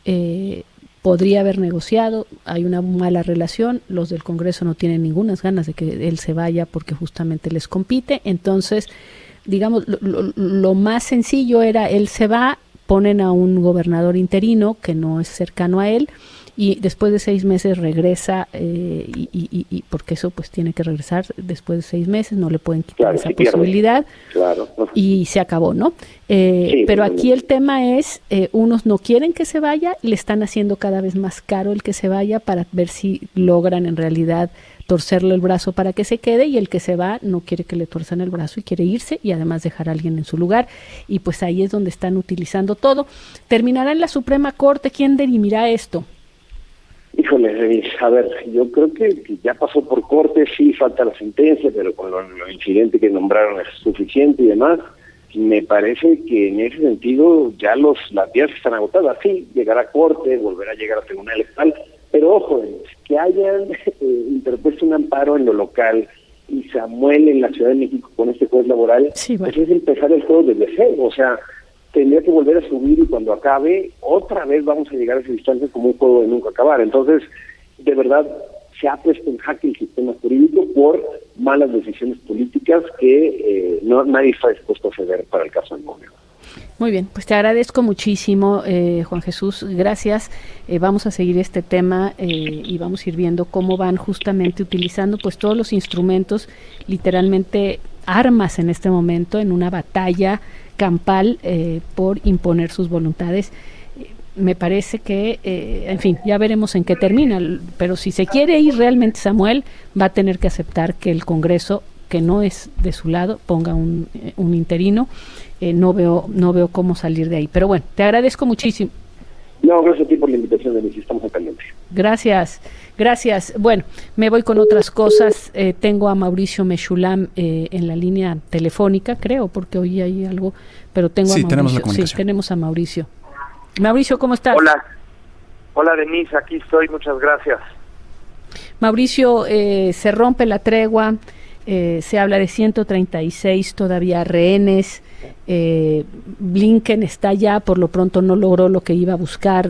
podría haber negociado, hay una mala relación, los del Congreso no tienen ninguna ganas de que él se vaya porque justamente les compite, entonces, digamos, lo más sencillo era, él se va, ponen a un gobernador interino que no es cercano a él, y después de 6 meses regresa, y porque eso pues tiene que regresar después de 6 meses, no le pueden quitar esa posibilidad, y se acabó, ¿no? Pero aquí el tema es, unos no quieren que se vaya, le están haciendo cada vez más caro el que se vaya para ver si logran en realidad torcerle el brazo para que se quede, y el que se va no quiere que le tuerzan el brazo y quiere irse y además dejar a alguien en su lugar, y pues ahí es donde están utilizando todo. Terminará en la Suprema Corte, ¿quién dirimirá esto? Híjole, a ver, yo creo que ya pasó por corte, sí falta la sentencia, pero con lo incidente que nombraron es suficiente y demás. Me parece que en ese sentido ya las vías están agotadas. Sí, llegará a corte, volverá a llegar a tribunal electoral, pero ojo, que hayan interpuesto un amparo en lo local y Samuel en la Ciudad de México con este juez laboral, pues es empezar el juego desde cero, o sea, tendría que volver a subir y cuando acabe, otra vez vamos a llegar a esa distancia como un juego de nunca acabar. Entonces, de verdad, se ha puesto en jaque el sistema jurídico por malas decisiones políticas que nadie está dispuesto a ceder para el caso del gobierno. Muy bien, pues te agradezco muchísimo, Juan Jesús, gracias. Vamos a seguir este tema y vamos a ir viendo cómo van justamente utilizando pues todos los instrumentos, literalmente armas en este momento, en una batalla campal por imponer sus voluntades. Me parece que, en fin, ya veremos en qué termina, pero si se quiere ir realmente Samuel, va a tener que aceptar que el Congreso, que no es de su lado, ponga un interino. No veo cómo salir de ahí, pero bueno, te agradezco muchísimo. No, gracias a ti por la invitación, Denise, estamos al pendiente. Gracias. Bueno, me voy con otras cosas. Tengo a Mauricio Mechulam en la línea telefónica, creo, porque oí ahí algo, pero tengo a Mauricio. Tenemos la comunicación. Sí, tenemos a Mauricio. Mauricio, ¿cómo estás? Hola Denise, aquí estoy, muchas gracias. Mauricio, se rompe la tregua, se habla de 136 todavía rehenes, Blinken está allá, por lo pronto no logró lo que iba a buscar,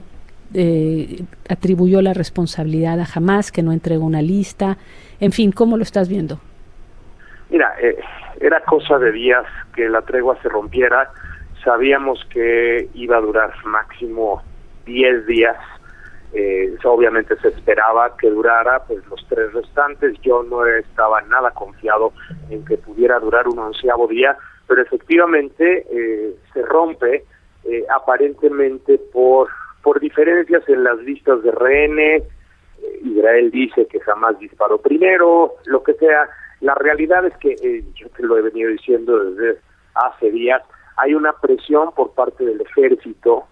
atribuyó la responsabilidad a Hamás, que no entregó una lista, en fin, ¿cómo lo estás viendo? Mira, era cosa de días que la tregua se rompiera, sabíamos que iba a durar máximo 10 días, obviamente se esperaba que durara pues los 3 restantes, yo no estaba nada confiado en que pudiera durar un 11º día, pero efectivamente se rompe aparentemente por diferencias en las listas de rehenes. Israel dice que jamás disparó primero, lo que sea. La realidad es que, yo te lo he venido diciendo desde hace días, hay una presión por parte del ejército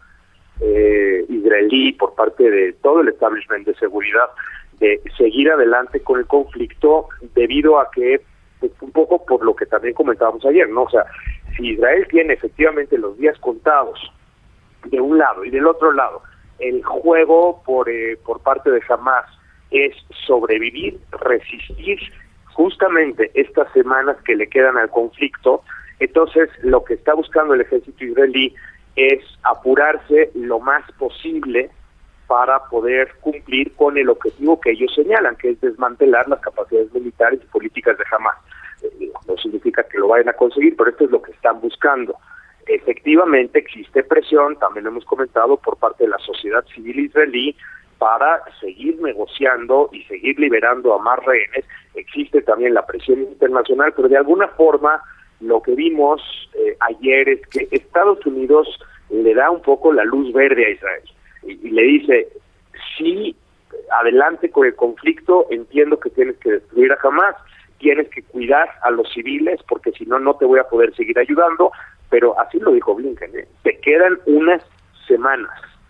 israelí, por parte de todo el establishment de seguridad, de seguir adelante con el conflicto debido a que, pues, un poco por lo que también comentábamos ayer, ¿no? O sea, si Israel tiene efectivamente los días contados de un lado y del otro lado, el juego por parte de Hamás es sobrevivir, resistir justamente estas semanas que le quedan al conflicto. Entonces, lo que está buscando el ejército israelí es apurarse lo más posible para poder cumplir con el objetivo que ellos señalan, que es desmantelar las capacidades militares y políticas de Hamás. No significa que lo vayan a conseguir, pero esto es lo que están buscando. Efectivamente existe presión, también lo hemos comentado, por parte de la sociedad civil israelí para seguir negociando y seguir liberando a más rehenes. Existe también la presión internacional, pero de alguna forma lo que vimos ayer es que Estados Unidos le da un poco la luz verde a Israel y le dice, sí, adelante con el conflicto, entiendo que tienes que destruir a Hamás, tienes que cuidar a los civiles porque si no, no te voy a poder seguir ayudando, pero así lo dijo Blinken, te quedan unas semanas,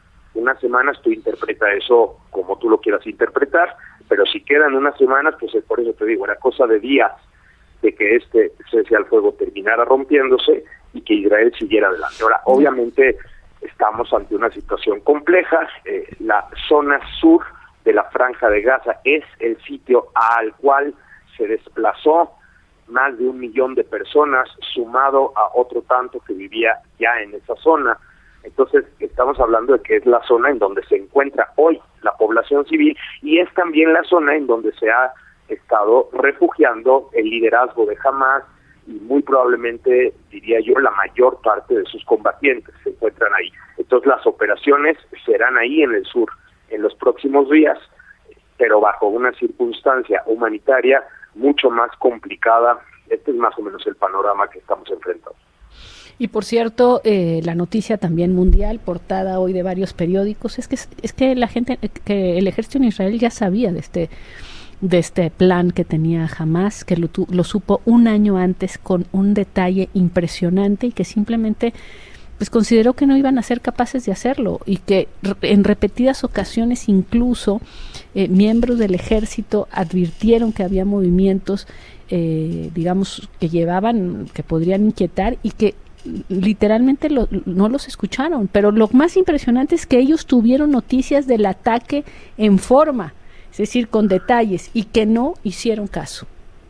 tú interpreta eso como tú lo quieras interpretar, pero si quedan unas semanas, pues por eso te digo, era cosa de días de que este cese al fuego terminara rompiéndose y que Israel siguiera adelante. Ahora, obviamente, estamos ante una situación compleja. La zona sur de la Franja de Gaza es el sitio al cual se desplazó más de 1 millón de personas, sumado a otro tanto que vivía ya en esa zona. Entonces, estamos hablando de que es la zona en donde se encuentra hoy la población civil y es también la zona en donde se ha estado refugiando el liderazgo de Hamas y muy probablemente, diría yo, la mayor parte de sus combatientes se encuentran ahí. Entonces las operaciones serán ahí en el sur en los próximos días, pero bajo una circunstancia humanitaria mucho más complicada. Este es más o menos el panorama que estamos enfrentando. Y por cierto, la noticia también mundial, portada hoy de varios periódicos, es que la gente, que el ejército en Israel ya sabía de este plan que tenía Hamas, que lo supo 1 año antes con un detalle impresionante y que simplemente pues consideró que no iban a ser capaces de hacerlo y que en repetidas ocasiones incluso miembros del ejército advirtieron que había movimientos digamos que podrían inquietar y que literalmente no los escucharon, pero lo más impresionante es que ellos tuvieron noticias del ataque en forma, es decir, con detalles, y que no hicieron caso.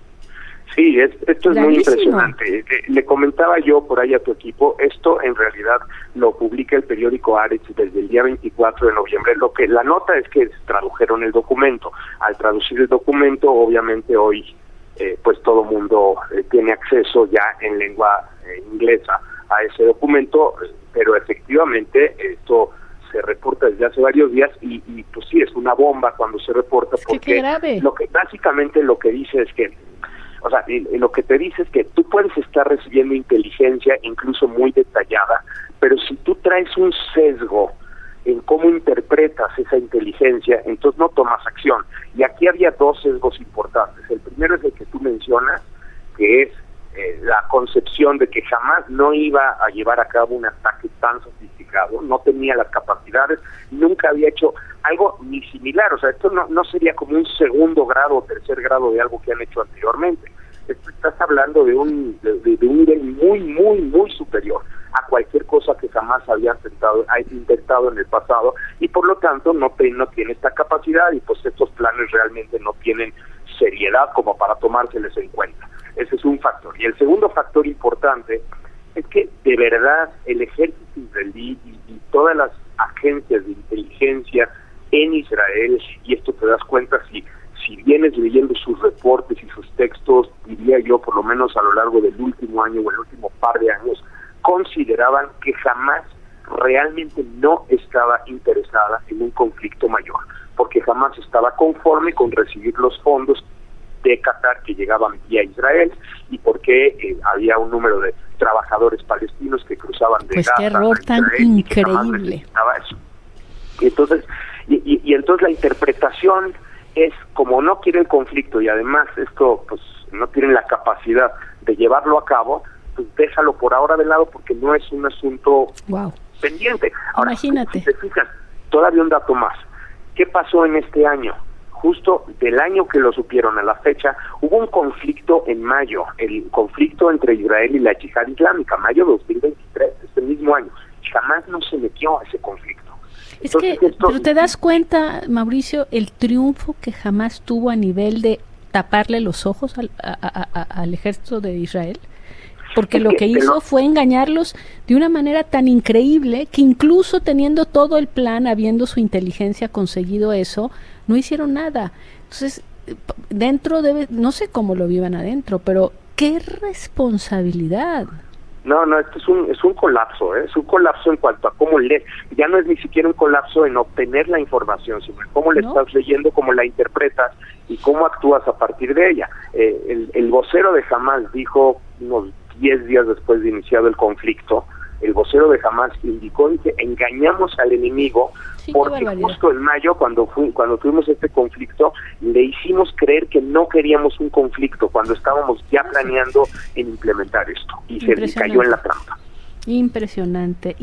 Sí, esto es muy impresionante. Le comentaba yo por ahí a tu equipo, esto en realidad lo publica el periódico Haaretz desde el día 24 de noviembre. La nota es que tradujeron el documento. Al traducir el documento, obviamente hoy pues todo mundo tiene acceso ya en lengua inglesa a ese documento, pero efectivamente esto se reporta desde hace varios días y pues sí, es una bomba cuando se reporta, porque básicamente lo que dice es que, o sea, lo que te dice es que tú puedes estar recibiendo inteligencia incluso muy detallada, pero si tú traes un sesgo en cómo interpretas esa inteligencia, entonces no tomas acción. Y aquí había 2 sesgos importantes. El primero es el que tú mencionas, que es la concepción de que jamás no iba a llevar a cabo un ataque tan sofisticado, no tenía las capacidades, nunca había hecho algo ni similar. O sea, esto no sería como un segundo grado o tercer grado de algo que han hecho anteriormente. Estás hablando de un nivel muy, muy, muy superior a cualquier cosa que jamás había intentado en el pasado, y por lo tanto no tiene esta capacidad, y pues estos planes realmente no tienen seriedad como para tomárseles en cuenta. Ese es un factor. Y el segundo factor importante es que de verdad el ejército israelí y todas las agencias de inteligencia en Israel, y esto te das cuenta si vienes leyendo sus reportes y sus textos, diría yo, por lo menos a lo largo del último año o el último par de años, consideraban que jamás realmente no estaba interesada en un conflicto mayor, porque jamás estaba conforme con recibir los fondos de Qatar que llegaban vía Israel, y porque había un número de trabajadores palestinos que cruzaban de Gaza. Pues qué error tan increíble. Eso. Y entonces la interpretación es, como no quieren conflicto y además esto pues no tienen la capacidad de llevarlo a cabo, pues déjalo por ahora de lado porque no es un asunto pendiente. Ahora, imagínate. Si te fijas, todavía un dato más. ¿Qué pasó en este año? Justo del año que lo supieron a la fecha, hubo un conflicto en mayo, el conflicto entre Israel y la Yihad Islámica, mayo de 2023, este mismo año. Jamás no se metió a ese conflicto. Es entonces, que, pero te das cuenta, Mauricio, el triunfo que jamás tuvo a nivel de taparle los ojos al ejército de Israel, porque lo que hizo fue engañarlos de una manera tan increíble que incluso teniendo todo el plan, habiendo su inteligencia conseguido eso, no hicieron nada. Entonces, no sé cómo lo vivan adentro, pero qué responsabilidad. No, esto es un colapso, es un colapso en cuanto a cómo lees. Ya no es ni siquiera un colapso en obtener la información, sino en cómo la estás leyendo, cómo la interpretas y cómo actúas a partir de ella. El vocero de Hamas dijo unos 10 días después de iniciado el conflicto, el vocero de Hamas indicó que engañamos al enemigo porque justo en mayo, cuando tuvimos este conflicto, le hicimos creer que no queríamos un conflicto cuando estábamos ya planeando en implementar esto, y se cayó en la trampa. Impresionante.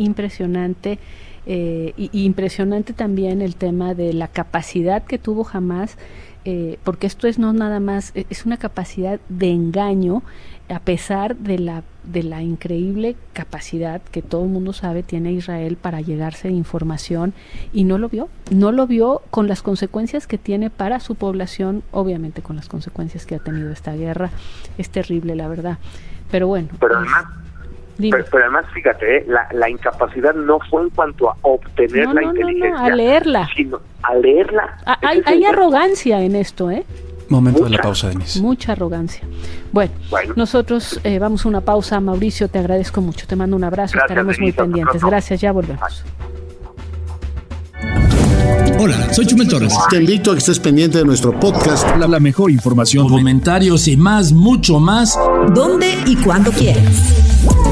Y impresionante también el tema de la capacidad que tuvo Hamás, porque esto es no nada más, es una capacidad de engaño, a pesar de la increíble capacidad que todo el mundo sabe tiene Israel para llegarse de información, y no lo vio con las consecuencias que tiene para su población, obviamente con las consecuencias que ha tenido esta guerra. Es terrible, la verdad, pero bueno. Pero además, fíjate, la incapacidad no fue en cuanto a obtener la inteligencia, a leerla, sino a leerla. Hay arrogancia en esto, Momento de la pausa, Denise. Mucha arrogancia. Bueno, nosotros vamos a una pausa. Mauricio, te agradezco mucho, te mando un abrazo. Gracias, estaremos muy pendientes. Gracias, ya volvemos. Hola, soy Chumel Torres. Te invito a que estés pendiente de nuestro podcast. La mejor información, comentarios y más, mucho más. ¿Dónde y cuándo quieras?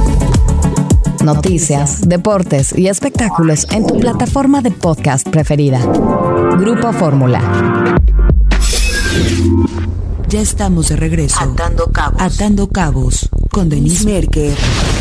Noticias, deportes y espectáculos en tu plataforma de podcast preferida. Grupo Fórmula. Ya estamos de regreso. Atando cabos con Denise Merker.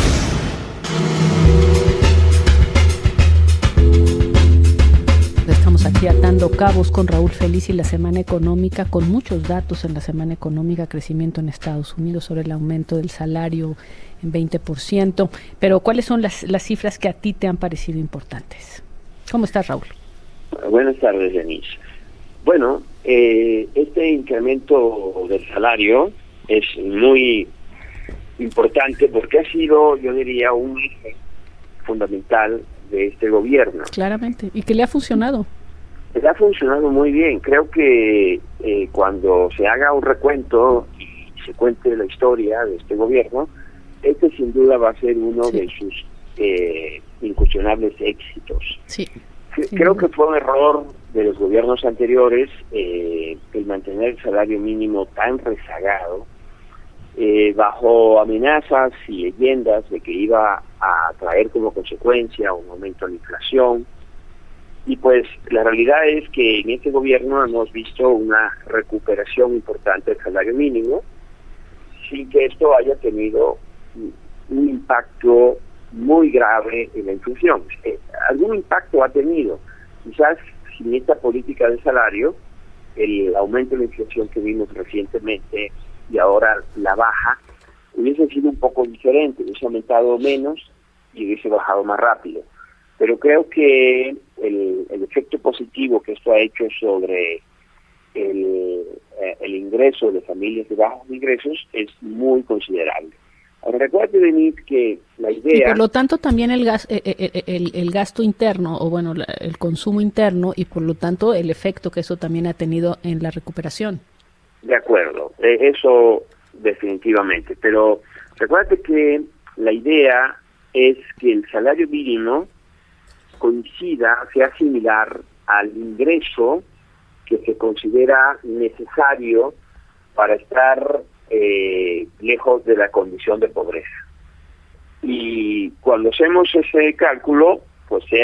Estamos aquí atando cabos con Raúl Feliz y la semana económica, con muchos datos en la semana económica, crecimiento en Estados Unidos sobre el aumento del salario en 20%, pero ¿cuáles son las cifras que a ti te han parecido importantes? ¿Cómo estás, Raúl? Buenas tardes, Denise. Bueno, este incremento del salario es muy importante porque ha sido, yo diría, un eje fundamental de este gobierno. Claramente, y que le ha funcionado. Le ha funcionado muy bien. Creo que cuando se haga un recuento y se cuente la historia de este gobierno, este sin duda va a ser uno de sus incuestionables éxitos. Creo que fue un error de los gobiernos anteriores el mantener el salario mínimo tan rezagado, bajo amenazas y leyendas de que iba a traer como consecuencia un aumento de la inflación. Y pues la realidad es que en este gobierno hemos visto una recuperación importante del salario mínimo, sin que esto haya tenido un impacto muy grave en la inflación. Algún impacto ha tenido, quizás sin esta política de salario, el aumento de la inflación que vimos recientemente y ahora la baja, hubiese sido un poco diferente, hubiese aumentado menos y hubiese bajado más rápido. Pero creo que el efecto positivo que esto ha hecho sobre el ingreso de familias de bajos ingresos es muy considerable. Ahora, recuerde, Denise, que la idea... Y por lo tanto también el gasto interno, o bueno, el consumo interno, y por lo tanto el efecto que eso también ha tenido en la recuperación. De acuerdo, eso definitivamente. Pero recuerde que la idea es que el salario mínimo sea similar al ingreso que se considera necesario para estar lejos de la condición de pobreza. Y cuando hacemos ese cálculo, pues se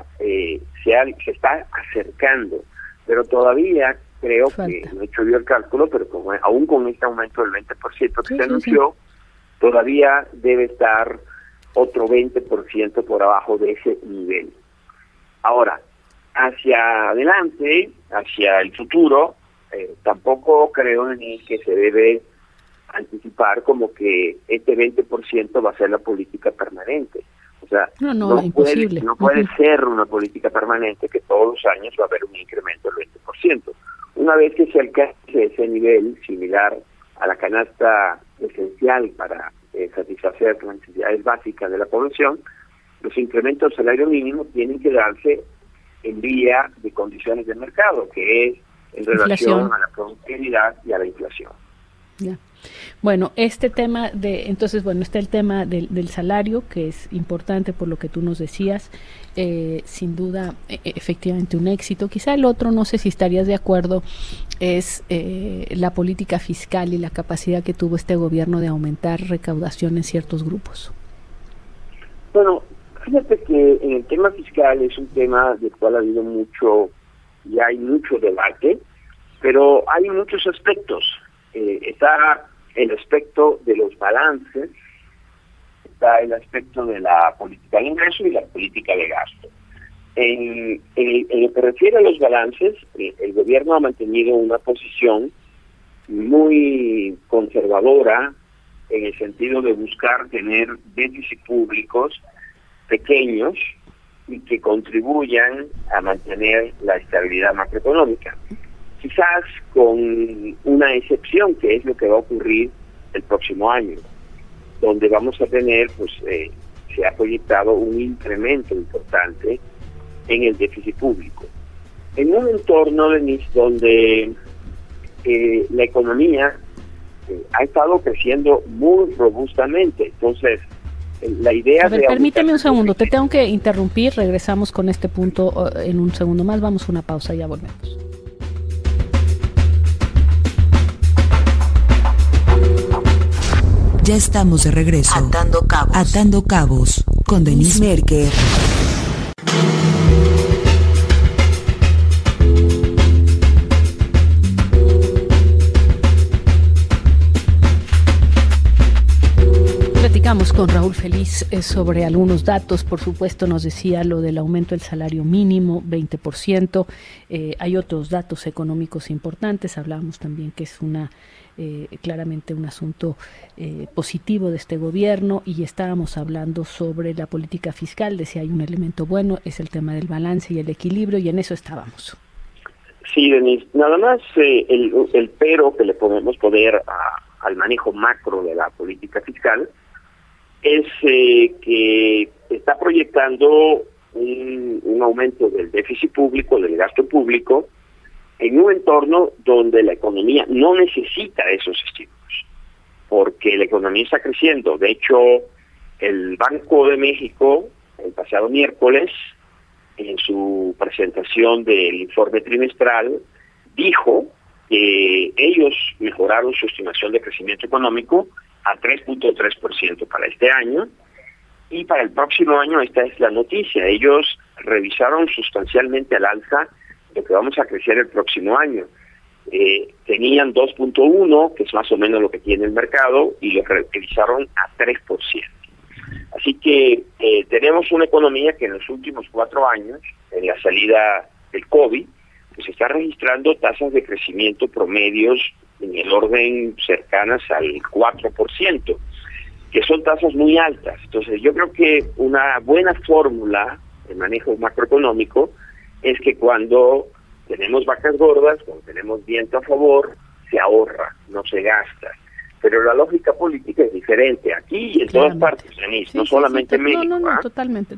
está acercando, pero todavía creo que, no he hecho yo el cálculo, pero aún con este aumento del 20% que se anunció, todavía debe estar otro 20% por abajo de ese nivel. Ahora, hacia adelante, hacia el futuro, tampoco creo ni que se debe anticipar como que este 20% va a ser la política permanente. O sea, no puede ser una política permanente que todos los años va a haber un incremento del 20%. Una vez que se alcance ese nivel similar a la canasta esencial para satisfacer las necesidades básicas de la población, los incrementos del salario mínimo tienen que darse en vía de condiciones de mercado, que es en relación a la productividad y a la inflación. Ya. Bueno, está el tema del salario, que es importante por lo que tú nos decías, sin duda, efectivamente un éxito. Quizá el otro, no sé si estarías de acuerdo, es la política fiscal y la capacidad que tuvo este gobierno de aumentar recaudación en ciertos grupos. Bueno, fíjate que en el tema fiscal es un tema del cual ha habido mucho, y hay mucho debate, pero hay muchos aspectos. Está el aspecto de los balances está el aspecto de la política de ingreso y la política de gasto. En lo que refiere a los balances, el gobierno ha mantenido una posición muy conservadora en el sentido de buscar tener déficits públicos pequeños y que contribuyan a mantener la estabilidad macroeconómica. Quizás con una excepción, que es lo que va a ocurrir el próximo año, donde vamos a tener, se ha proyectado un incremento importante en el déficit público. En un entorno, Denise, donde la economía ha estado creciendo muy robustamente. Entonces, la idea de... permíteme un segundo, te tengo que interrumpir, regresamos con este punto en un segundo más, vamos a una pausa y ya volvemos. Ya estamos de regreso. Atando cabos con Denise Merker. Platicamos con Raúl Feliz sobre algunos datos. Por supuesto, nos decía lo del aumento del salario mínimo, 20%. Hay otros datos económicos importantes. Hablábamos también que es claramente un asunto positivo de este gobierno, y estábamos hablando sobre la política fiscal. Decía, hay un elemento bueno, es el tema del balance y el equilibrio, y en eso estábamos. Sí, Denise, nada más el pero que le podemos poner al manejo macro de la política fiscal es que está proyectando un aumento del déficit público, del gasto público, en un entorno donde la economía no necesita esos estímulos, porque la economía está creciendo. De hecho, el Banco de México, el pasado miércoles, en su presentación del informe trimestral, dijo que ellos mejoraron su estimación de crecimiento económico a 3.3% para este año, y para el próximo año esta es la noticia. Ellos revisaron sustancialmente al alza lo que vamos a crecer el próximo año. Tenían 2.1, que es más o menos lo que tiene el mercado, y lo revisaron a 3%. Así que tenemos una economía que en los últimos 4 años, en la salida del COVID, pues está registrando tasas de crecimiento promedios en el orden cercanas al 4%, que son tasas muy altas. Entonces yo creo que una buena fórmula de manejo macroeconómico es que cuando tenemos vacas gordas, cuando tenemos viento a favor, se ahorra, no se gasta. Pero la lógica política es diferente aquí y en todas partes, Denise, no solamente en México. No, totalmente.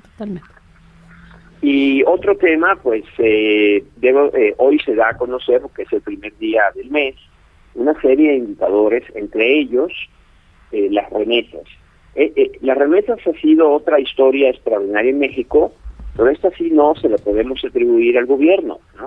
Y otro tema, pues hoy se da a conocer, porque es el primer día del mes, una serie de indicadores, entre ellos las remesas. Las remesas ha sido otra historia extraordinaria en México, pero esta sí no se la podemos atribuir al gobierno, ¿no?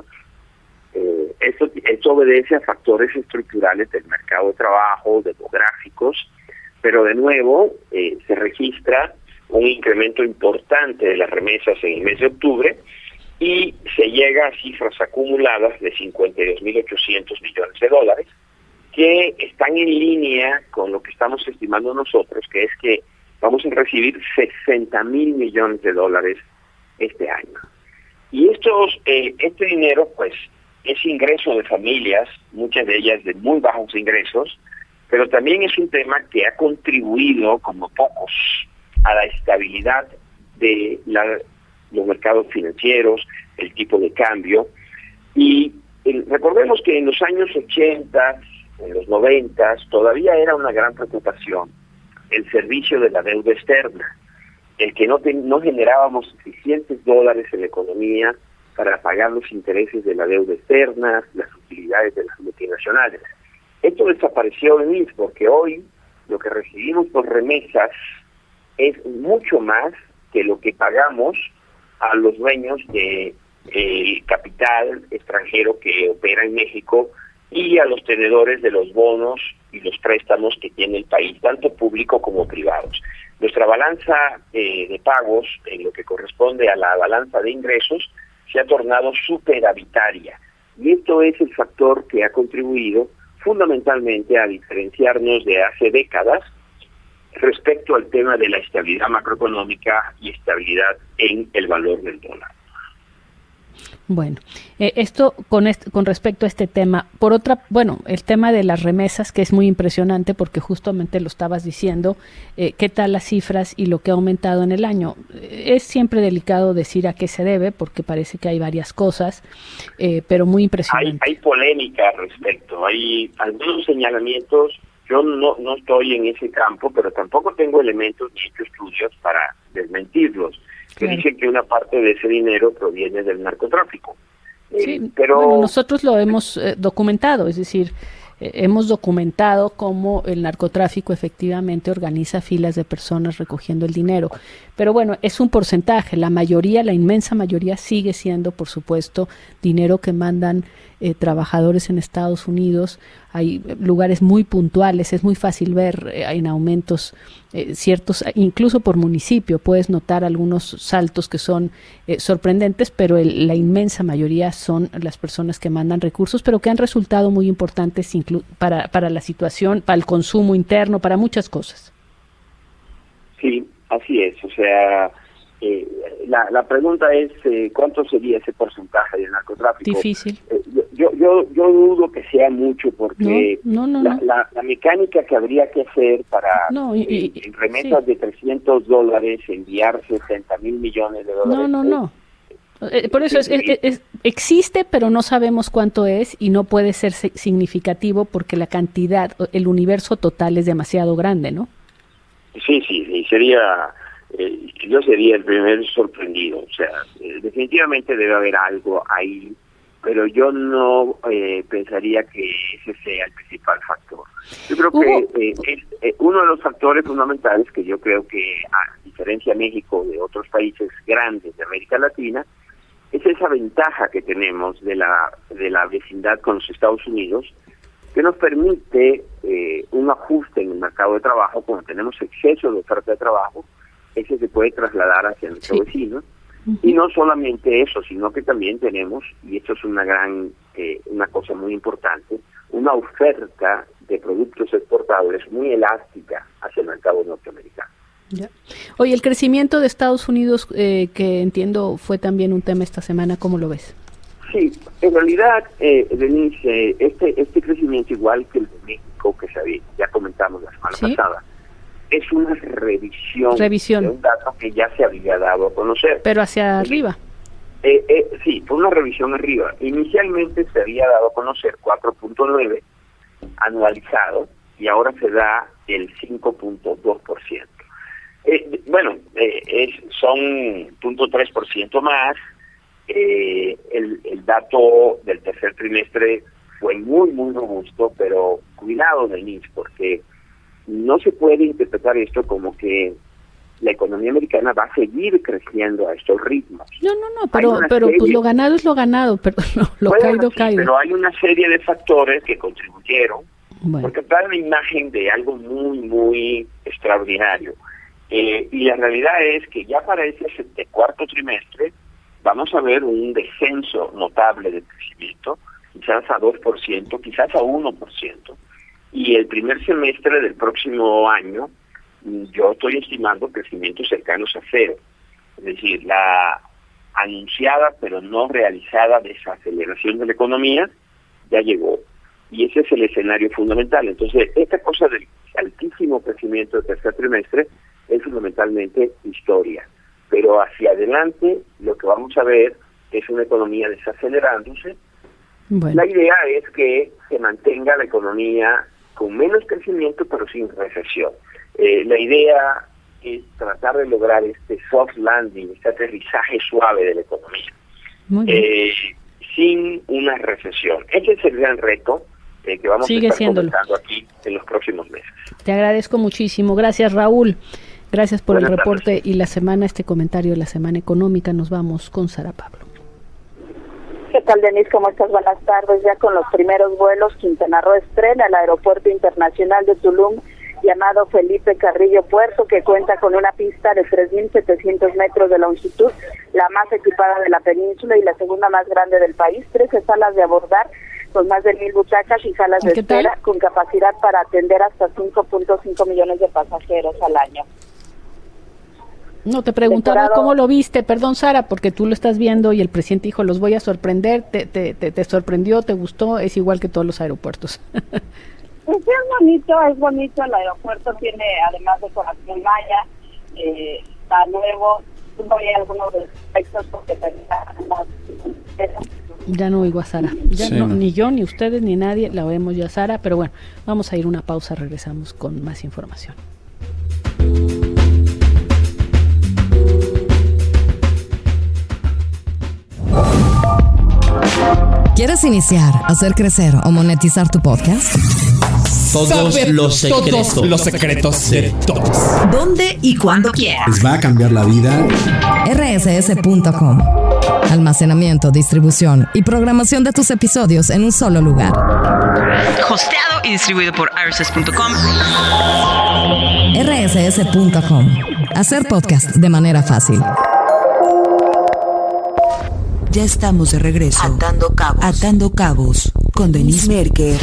Esto obedece a factores estructurales del mercado de trabajo, demográficos, pero de nuevo se registra un incremento importante de las remesas en el mes de octubre y se llega a cifras acumuladas de 52.800 millones de dólares, que están en línea con lo que estamos estimando nosotros, que es que vamos a recibir 60.000 millones de dólares este año. Y este dinero, pues, es ingreso de familias, muchas de ellas de muy bajos ingresos, pero también es un tema que ha contribuido, como pocos, a la estabilidad de los mercados financieros, el tipo de cambio. Y recordemos que en los años 80, en los 90, todavía era una gran preocupación el servicio de la deuda externa, el que no generábamos suficientes dólares en la economía para pagar los intereses de la deuda externa, las utilidades de las multinacionales. Esto desapareció de mí, porque hoy lo que recibimos por remesas es mucho más que lo que pagamos a los dueños de capital extranjero que opera en México y a los tenedores de los bonos y los préstamos que tiene el país, tanto público como privados. Nuestra balanza de pagos, en lo que corresponde a la balanza de ingresos, se ha tornado superavitaria. Y esto es el factor que ha contribuido fundamentalmente a diferenciarnos de hace décadas respecto al tema de la estabilidad macroeconómica y estabilidad en el valor del dólar. Bueno, esto con respecto a este tema. Por otra, bueno, el tema de las remesas, que es muy impresionante porque justamente lo estabas diciendo, ¿qué tal las cifras y lo que ha aumentado en el año? Es siempre delicado decir a qué se debe porque parece que hay varias cosas, pero muy impresionante. Hay polémica al respecto, hay algunos señalamientos. Yo no estoy en ese campo, pero tampoco tengo elementos ni hecho estudios para desmentirlos, que dicen que una parte de ese dinero proviene del narcotráfico. Sí, pero bueno, nosotros lo hemos documentado, es decir, hemos documentado cómo el narcotráfico efectivamente organiza filas de personas recogiendo el dinero. Pero bueno, es un porcentaje, la inmensa mayoría sigue siendo, por supuesto, dinero que mandan trabajadores en Estados Unidos. Hay lugares muy puntuales, es muy fácil ver en aumentos ciertos, incluso por municipio, puedes notar algunos saltos que son sorprendentes, pero la inmensa mayoría son las personas que mandan recursos, pero que han resultado muy importantes para la situación, para el consumo interno, para muchas cosas. Sí, así es, o sea, la pregunta es ¿cuánto sería ese porcentaje del narcotráfico? Difícil. Yo dudo que sea mucho porque no. La mecánica que habría que hacer para en remesas de $300 enviar 60,000 millones de dólares. No. Por eso existe, pero no sabemos cuánto es y no puede ser significativo porque la cantidad, el universo total es demasiado grande, ¿no? Sí, sería... yo sería el primer sorprendido, o sea, definitivamente debe haber algo ahí, pero yo no pensaría que ese sea el principal factor. Yo creo que uno de los factores fundamentales que yo creo que, a diferencia de México de otros países grandes de América Latina, es esa ventaja que tenemos de la vecindad con los Estados Unidos, que nos permite un ajuste en el mercado de trabajo. Cuando tenemos exceso de oferta de trabajo, ese se puede trasladar hacia nuestro vecino. Y no solamente eso, sino que también tenemos, y esto es una cosa muy importante, una oferta de productos exportables muy elástica hacia el mercado norteamericano. Ya. Oye, el crecimiento de Estados Unidos, que entiendo fue también un tema esta semana, ¿cómo lo ves? Sí, en realidad, Denise, este crecimiento, igual que el de México, que ya comentamos la semana pasada, es una revisión de un dato que ya se había dado a conocer. Pero hacia arriba. Sí, fue una revisión arriba. Inicialmente se había dado a conocer 4.9 anualizado y ahora se da el 5.2%. Son 0.3% más. El dato del tercer trimestre fue muy, muy robusto, pero cuidado, Denise, porque no se puede interpretar esto como que la economía americana va a seguir creciendo a estos ritmos. No, pero pues lo ganado es lo ganado, pero lo caído. Pero hay una serie de factores que contribuyeron, porque da una imagen de algo muy, muy extraordinario. Y la realidad es que ya para ese cuarto trimestre vamos a ver un descenso notable del crecimiento, quizás a 2%, quizás a 1%. Y el primer semestre del próximo año, yo estoy estimando crecimientos cercanos a cero. Es decir, la anunciada pero no realizada desaceleración de la economía ya llegó. Y ese es el escenario fundamental. Entonces, esta cosa del altísimo crecimiento del tercer trimestre es fundamentalmente historia. Pero hacia adelante lo que vamos a ver es una economía desacelerándose. Bueno. La idea es que se mantenga la economía con menos crecimiento pero sin recesión. La idea es tratar de lograr este soft landing, este aterrizaje suave de la economía, sin una recesión. Ese es el gran reto que vamos a estar comentando aquí en los próximos meses. Te agradezco muchísimo. Gracias, Raúl. Gracias por el reporte y este comentario de la semana económica. Nos vamos con Sara Pablo. ¿Qué tal, Denise? ¿Cómo estás? Buenas tardes. Ya con los primeros vuelos, Quintana Roo estrena el Aeropuerto Internacional de Tulum, llamado Felipe Carrillo Puerto, que cuenta con una pista de 3.700 metros de longitud, la más equipada de la península y la segunda más grande del país, 13 salas de abordar, con más de 1,000 butacas y salas de espera, con capacidad para atender hasta 5.5 millones de pasajeros al año. No, te preguntaba cómo lo viste, perdón Sara, porque tú lo estás viendo y el presidente dijo, los voy a sorprender, ¿te sorprendió, te gustó? Es igual que todos los aeropuertos. Pues es bonito, el aeropuerto tiene además decoración maya, está nuevo, hay algunos aspectos porque ya no oigo a Sara, ya sí, no, ni yo, ni ustedes, ni nadie la oímos ya Sara, pero bueno, vamos a ir una pausa, regresamos con más información. ¿Quieres iniciar, hacer crecer o monetizar tu podcast? Todos los secretos de todos. ¿Dónde y cuándo quieras? Les va a cambiar la vida. rss.com. Almacenamiento, distribución y programación de tus episodios en un solo lugar. Hosteado y distribuido por rss.com. rss.com. Hacer podcast de manera fácil. Ya estamos de regreso. Atando cabos con Denise Merker.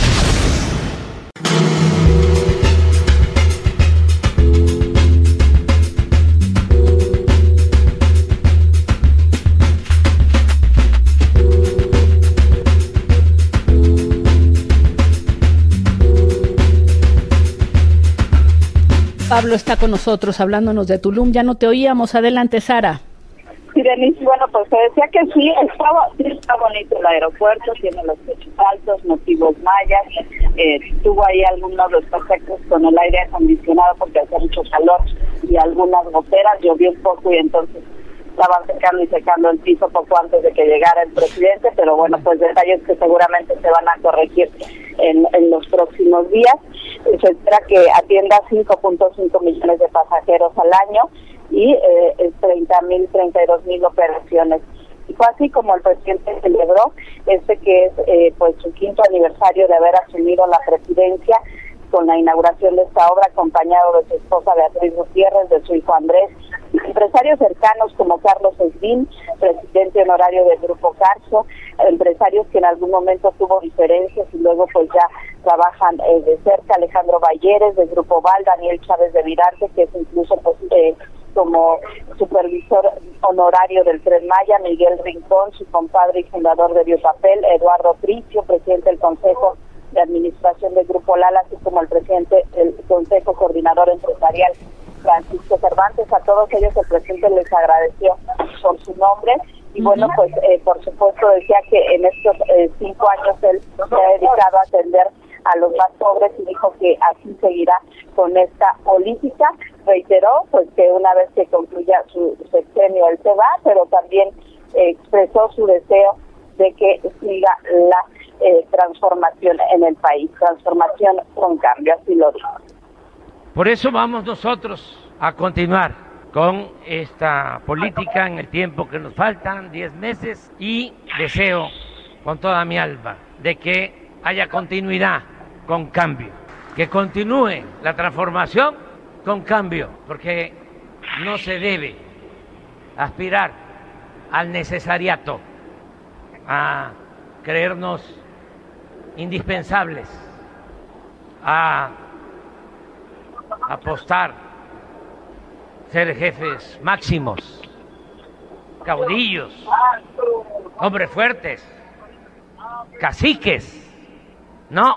Pablo está con nosotros hablándonos de Tulum. Ya no te oíamos. Adelante, Sara. Sí, Denise, bueno, pues se decía que sí está bonito el aeropuerto, tiene los techos altos, motivos mayas, tuvo ahí algunos de los efectos con el aire acondicionado porque hacía mucho calor y algunas goteras, llovió un poco y entonces estaban secando el piso poco antes de que llegara el presidente, pero bueno, pues detalles que seguramente se van a corregir en los próximos días. Se espera que atienda 5.5 millones de pasajeros al año y 32,000 operaciones. Y fue así como el presidente celebró que es pues su 5º aniversario de haber asumido la presidencia, con la inauguración de esta obra, acompañado de su esposa Beatriz Gutiérrez, de su hijo Andrés, y empresarios cercanos como Carlos Slim, presidente honorario del Grupo Carso, empresarios que en algún momento tuvo diferencias y luego pues ya trabajan de cerca, Alejandro Balleres del Grupo Val, Daniel Chávez de Virarte, que es incluso pues, como supervisor honorario del Tren Maya, Miguel Rincón, su compadre y fundador de Biopapel, Eduardo Tricio, presidente del Consejo de Administración del Grupo Lala, así como el presidente del Consejo Coordinador Empresarial, Francisco Cervantes. A todos ellos el presidente les agradeció por su nombre y bueno, pues por supuesto decía que en estos 5 años él se ha dedicado a atender a los más pobres y dijo que así seguirá con esta política. Reiteró pues que una vez que concluya su sexenio él se va, pero también expresó su deseo de que siga la transformación en el país, transformación con cambio, así lo dijo. Por eso vamos nosotros a continuar con esta política en el tiempo que nos faltan, 10 meses, y deseo con toda mi alma de que haya continuidad con cambio, que continúe la transformación con cambio, porque no se debe aspirar al necesariato, a creernos indispensables, a apostar, ser jefes máximos, caudillos, hombres fuertes, caciques, no.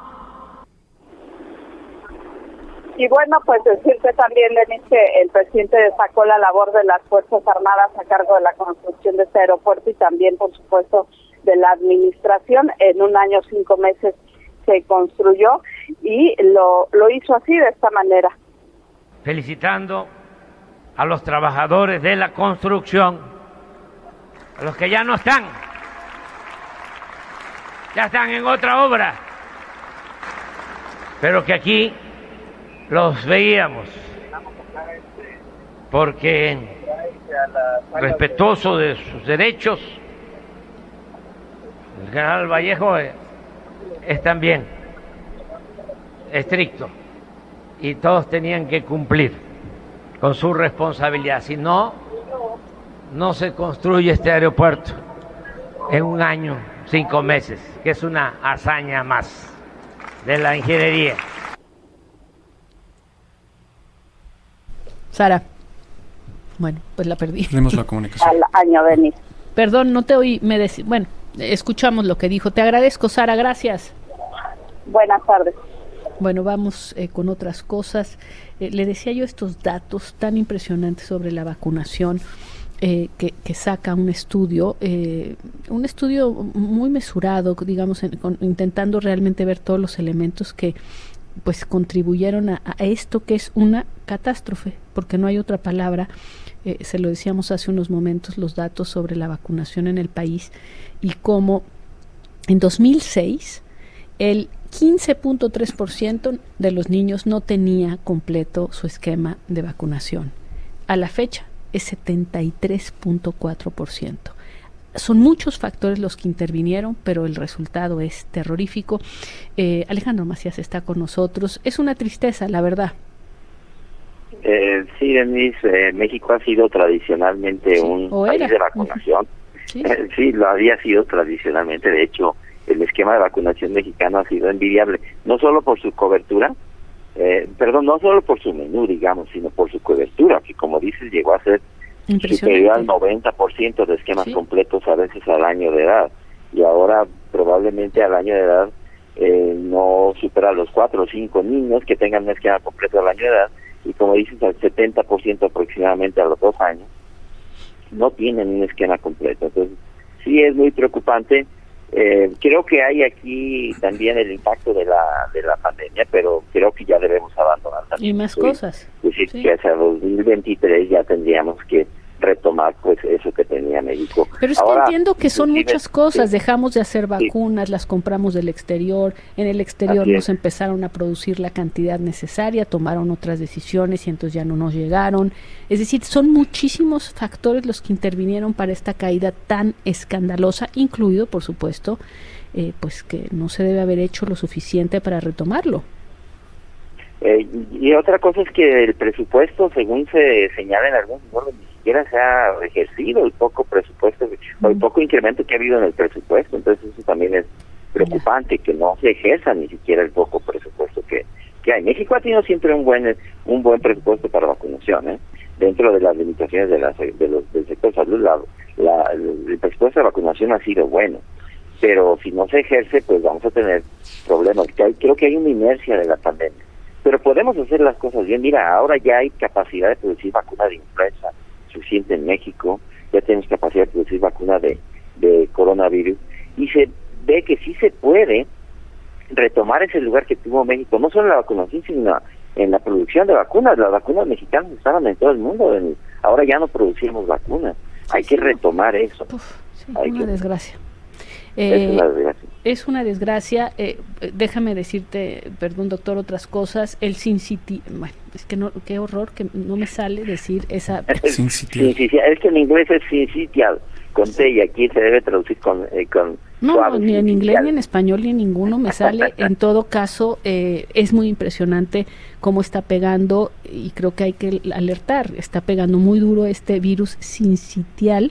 Y bueno, pues decirte también, Denise, que el presidente destacó la labor de las Fuerzas Armadas a cargo de la construcción de este aeropuerto y también, por supuesto, de la administración. En 1 año, 5 meses se construyó y lo hizo así, de esta manera. Felicitando a los trabajadores de la construcción, a los que ya no están, ya están en otra obra, pero que aquí los veíamos, porque respetuoso de sus derechos, el general Vallejo es también estricto y todos tenían que cumplir con su responsabilidad. Si no, no se construye este aeropuerto en 1 año, 5 meses, que es una hazaña más de la ingeniería. Sara. Bueno, pues la perdí. Tenemos la comunicación. Al año, Denise. Perdón, no te oí. Bueno, escuchamos lo que dijo. Te agradezco, Sara. Gracias. Buenas tardes. Bueno, vamos con otras cosas. Le decía yo estos datos tan impresionantes sobre la vacunación que saca un estudio muy mesurado, digamos, intentando realmente ver todos los elementos que pues contribuyeron a esto que es una catástrofe, porque no hay otra palabra. Se lo decíamos hace unos momentos, los datos sobre la vacunación en el país y cómo en 2006 el 15.3% de los niños no tenía completo su esquema de vacunación. A la fecha es 73.4%. Son muchos factores los que intervinieron, pero el resultado es terrorífico. Alejandro Macías está con nosotros. Es una tristeza, la verdad. Sí, Denise, México ha sido tradicionalmente un país de vacunación. Sí, lo había sido tradicionalmente. De hecho, el esquema de vacunación mexicano ha sido envidiable, no solo por su cobertura, no solo por su menú, digamos, sino por su cobertura, que como dices, llegó a ser superior al 90% de esquemas completos a veces al año de edad, y ahora probablemente al año de edad no supera los 4 o 5 niños que tengan un esquema completo al año de edad, y como dices, al 70% aproximadamente a los 2 años no tienen un esquema completo. Entonces sí es muy preocupante. Creo que hay aquí también el impacto de la pandemia, pero creo que ya debemos abandonar también. Y más cosas. Es decir, que hacia 2023 ya tendríamos que retomar pues eso que tenía México. Pero es ahora, que entiendo que son muchas cosas. Dejamos de hacer vacunas, las compramos del exterior, en el exterior nos empezaron a producir la cantidad necesaria, tomaron otras decisiones y entonces ya no nos llegaron. Es decir, son muchísimos factores los que intervinieron para esta caída tan escandalosa, incluido, por supuesto, pues que no se debe haber hecho lo suficiente para retomarlo. Y otra cosa es que el presupuesto, según se señala en algún informe, ni siquiera se ha ejercido el poco presupuesto o el poco incremento que ha habido en el presupuesto. Entonces eso también es preocupante, que no se ejerza ni siquiera el poco presupuesto que hay. México ha tenido siempre un buen presupuesto para vacunación, dentro de las limitaciones del sector salud. El presupuesto de vacunación ha sido bueno, pero si no se ejerce, pues vamos a tener problemas. Creo que hay una inercia de la pandemia. Pero podemos hacer las cosas bien. Mira, ahora ya hay capacidad de producir vacuna de influenza suficiente en México, ya tenemos capacidad de producir vacuna de coronavirus, y se ve que sí se puede retomar ese lugar que tuvo México, no solo en la vacunación, sino en la producción de vacunas. Las vacunas mexicanas estaban en todo el mundo, ahora ya no producimos vacunas. Hay que retomar eso. Una desgracia. Es una desgracia. Déjame decirte, perdón doctor, otras cosas. El Sincitial, bueno, es que no, qué horror que no me sale decir esa. Sincitial. Es que en inglés es Sincitial con T, y aquí se debe traducir con no, ni en inglés ni en español ni en ninguno me sale. En todo caso, es muy impresionante cómo está pegando, y creo que hay que alertar. Está pegando muy duro este virus Sincitial.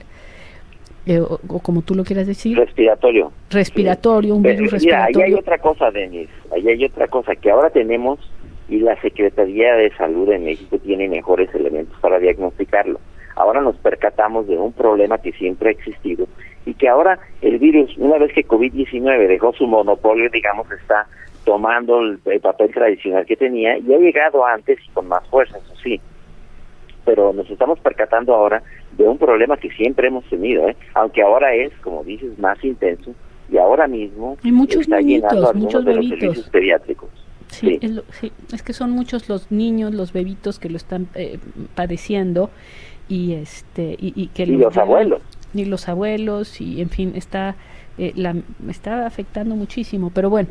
O como tú lo quieras decir. Respiratorio, un virus respiratorio. Ahí hay otra cosa, Denise, que ahora tenemos, y la Secretaría de Salud de México tiene mejores elementos para diagnosticarlo. Ahora nos percatamos de un problema que siempre ha existido, y que ahora el virus, una vez que COVID-19 dejó su monopolio, digamos, está tomando el papel tradicional que tenía, y ha llegado antes y con más fuerza, eso sí. Pero nos estamos percatando ahora de un problema que siempre hemos tenido, aunque ahora es, como dices, más intenso, y ahora mismo está llenando algunos de los servicios pediátricos. Sí. Es que son muchos los niños, los bebitos que lo están padeciendo, y que los abuelos. Y los abuelos, y en fin, está afectando muchísimo. Pero bueno,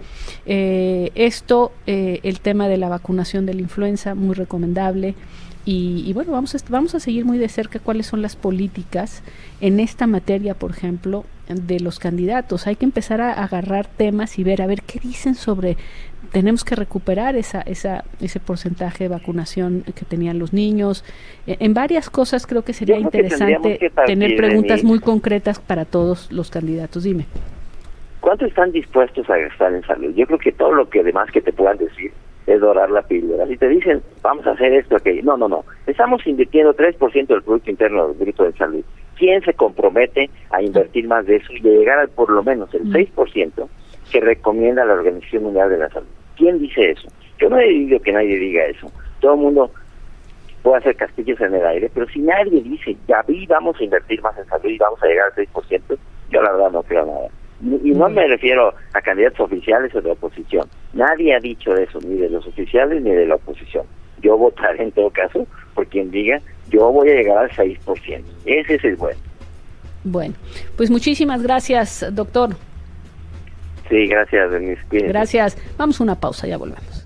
el tema de la vacunación de la influenza, muy recomendable. Y bueno, vamos a seguir muy de cerca cuáles son las políticas en esta materia, por ejemplo, de los candidatos. Hay que empezar a agarrar temas y ver qué dicen sobre, tenemos que recuperar ese porcentaje de vacunación que tenían los niños. En varias cosas creo que sería interesante tener preguntas muy concretas para todos los candidatos. Dime. ¿Cuánto están dispuestos a gastar en salud? Yo creo que todo lo que demás que te puedan decir es dorar la píldora. Si te dicen, vamos a hacer esto, aquello. No. Estamos invirtiendo 3% del Producto Interno Bruto en salud. ¿Quién se compromete a invertir más de eso y llegar al por lo menos el 6% que recomienda la Organización Mundial de la Salud? ¿Quién dice eso? Yo no he dicho que nadie diga eso. Todo el mundo puede hacer castillos en el aire, pero si nadie dice, vamos a invertir más en salud y vamos a llegar al 6%, yo la verdad no creo nada. Y no me refiero a candidatos oficiales o de oposición. Nadie ha dicho eso, ni de los oficiales ni de la oposición. Yo votaré en todo caso por quien diga, yo voy a llegar al 6%. Ese es el bueno. Bueno, pues muchísimas gracias, doctor. Sí, gracias, Denise. Cuídense. Gracias. Vamos a una pausa, ya volvemos.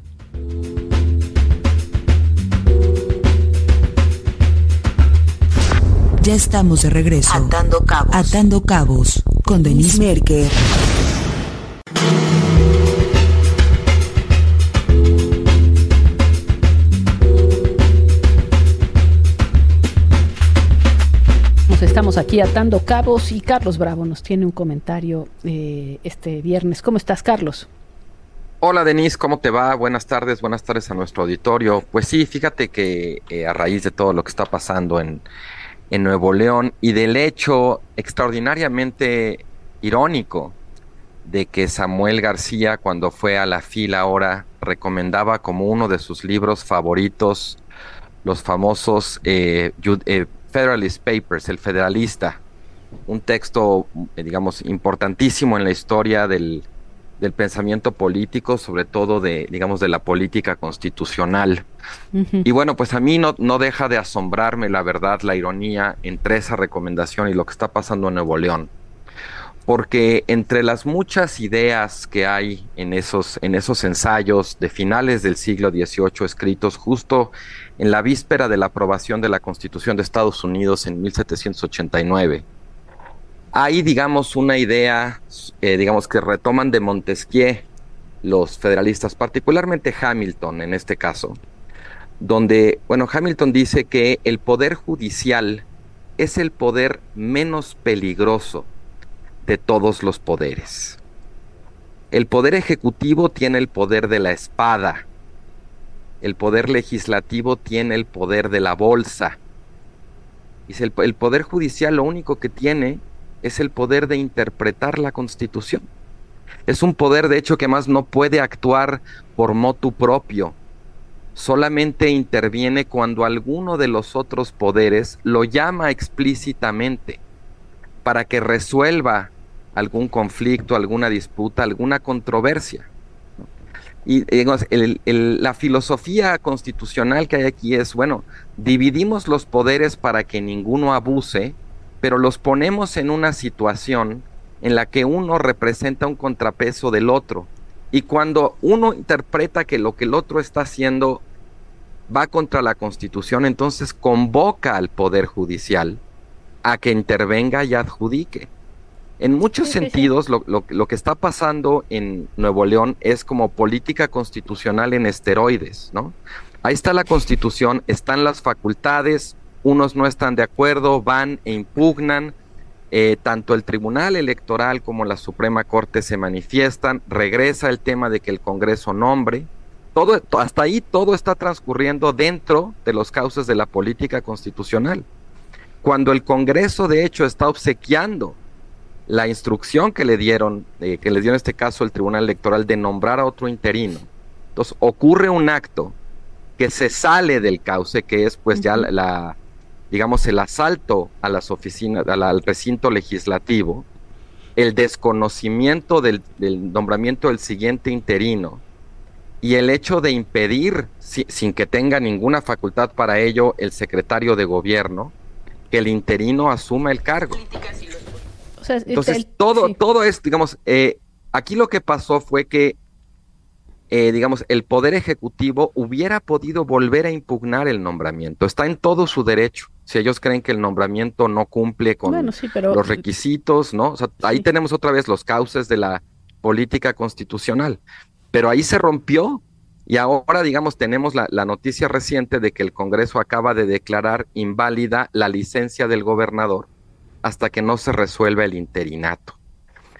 Ya estamos de regreso. Atando cabos con Denise Merker. Estamos aquí atando cabos y Carlos Bravo nos tiene un comentario este viernes. ¿Cómo estás, Carlos? Hola, Denise, ¿cómo te va? Buenas tardes a nuestro auditorio. Pues sí, fíjate que a raíz de todo lo que está pasando en Nuevo León y del hecho extraordinariamente irónico de que Samuel García, cuando fue a la fila ahora, recomendaba como uno de sus libros favoritos los famosos Federalist Papers, el Federalista, un texto, digamos, importantísimo en la historia del pensamiento político, sobre todo de la política constitucional. Uh-huh. Y bueno, pues a mí no deja de asombrarme, la verdad, la ironía entre esa recomendación y lo que está pasando en Nuevo León. Porque entre las muchas ideas que hay en esos ensayos de finales del siglo XVIII, escritos justo en la víspera de la aprobación de la Constitución de Estados Unidos en 1789, hay, digamos, una idea, que retoman de Montesquieu los federalistas, particularmente Hamilton en este caso, donde, Hamilton dice que el poder judicial es el poder menos peligroso de todos los poderes. El poder ejecutivo tiene el poder de la espada, el poder legislativo tiene el poder de la bolsa. Dice, el poder judicial lo único que tiene es el poder de interpretar la Constitución. Es un poder, de hecho, que más no puede actuar por motu propio. Solamente interviene cuando alguno de los otros poderes lo llama explícitamente para que resuelva algún conflicto, alguna disputa, alguna controversia. Y digamos, la filosofía constitucional que hay aquí es, dividimos los poderes para que ninguno abuse, pero los ponemos en una situación en la que uno representa un contrapeso del otro. Y cuando uno interpreta que lo que el otro está haciendo va contra la Constitución, entonces convoca al Poder Judicial a que intervenga y adjudique. En muchos sentidos, lo que está pasando en Nuevo León es como política constitucional en esteroides, ¿no? Ahí está la Constitución, están las facultades, unos no están de acuerdo, van e impugnan, tanto el Tribunal Electoral como la Suprema Corte se manifiestan, regresa el tema de que el Congreso nombre, hasta ahí todo está transcurriendo dentro de los cauces de la política constitucional. Cuando el Congreso, de hecho, está obsequiando la instrucción que le dio en este caso el Tribunal Electoral de nombrar a otro interino, entonces ocurre un acto que se sale del cauce, que es pues ya el asalto a las oficinas, al recinto legislativo, el desconocimiento del nombramiento del siguiente interino y el hecho de impedir, sin que tenga ninguna facultad para ello, el secretario de gobierno, que el interino asuma el cargo. Entonces, todo es, aquí lo que pasó fue que, el Poder Ejecutivo hubiera podido volver a impugnar el nombramiento. Está en todo su derecho. Si ellos creen que el nombramiento no cumple con los requisitos, ¿no? O sea, ahí tenemos otra vez los cauces de la política constitucional. Pero ahí se rompió y ahora, tenemos la noticia reciente de que el Congreso acaba de declarar inválida la licencia del gobernador hasta que no se resuelva el interinato.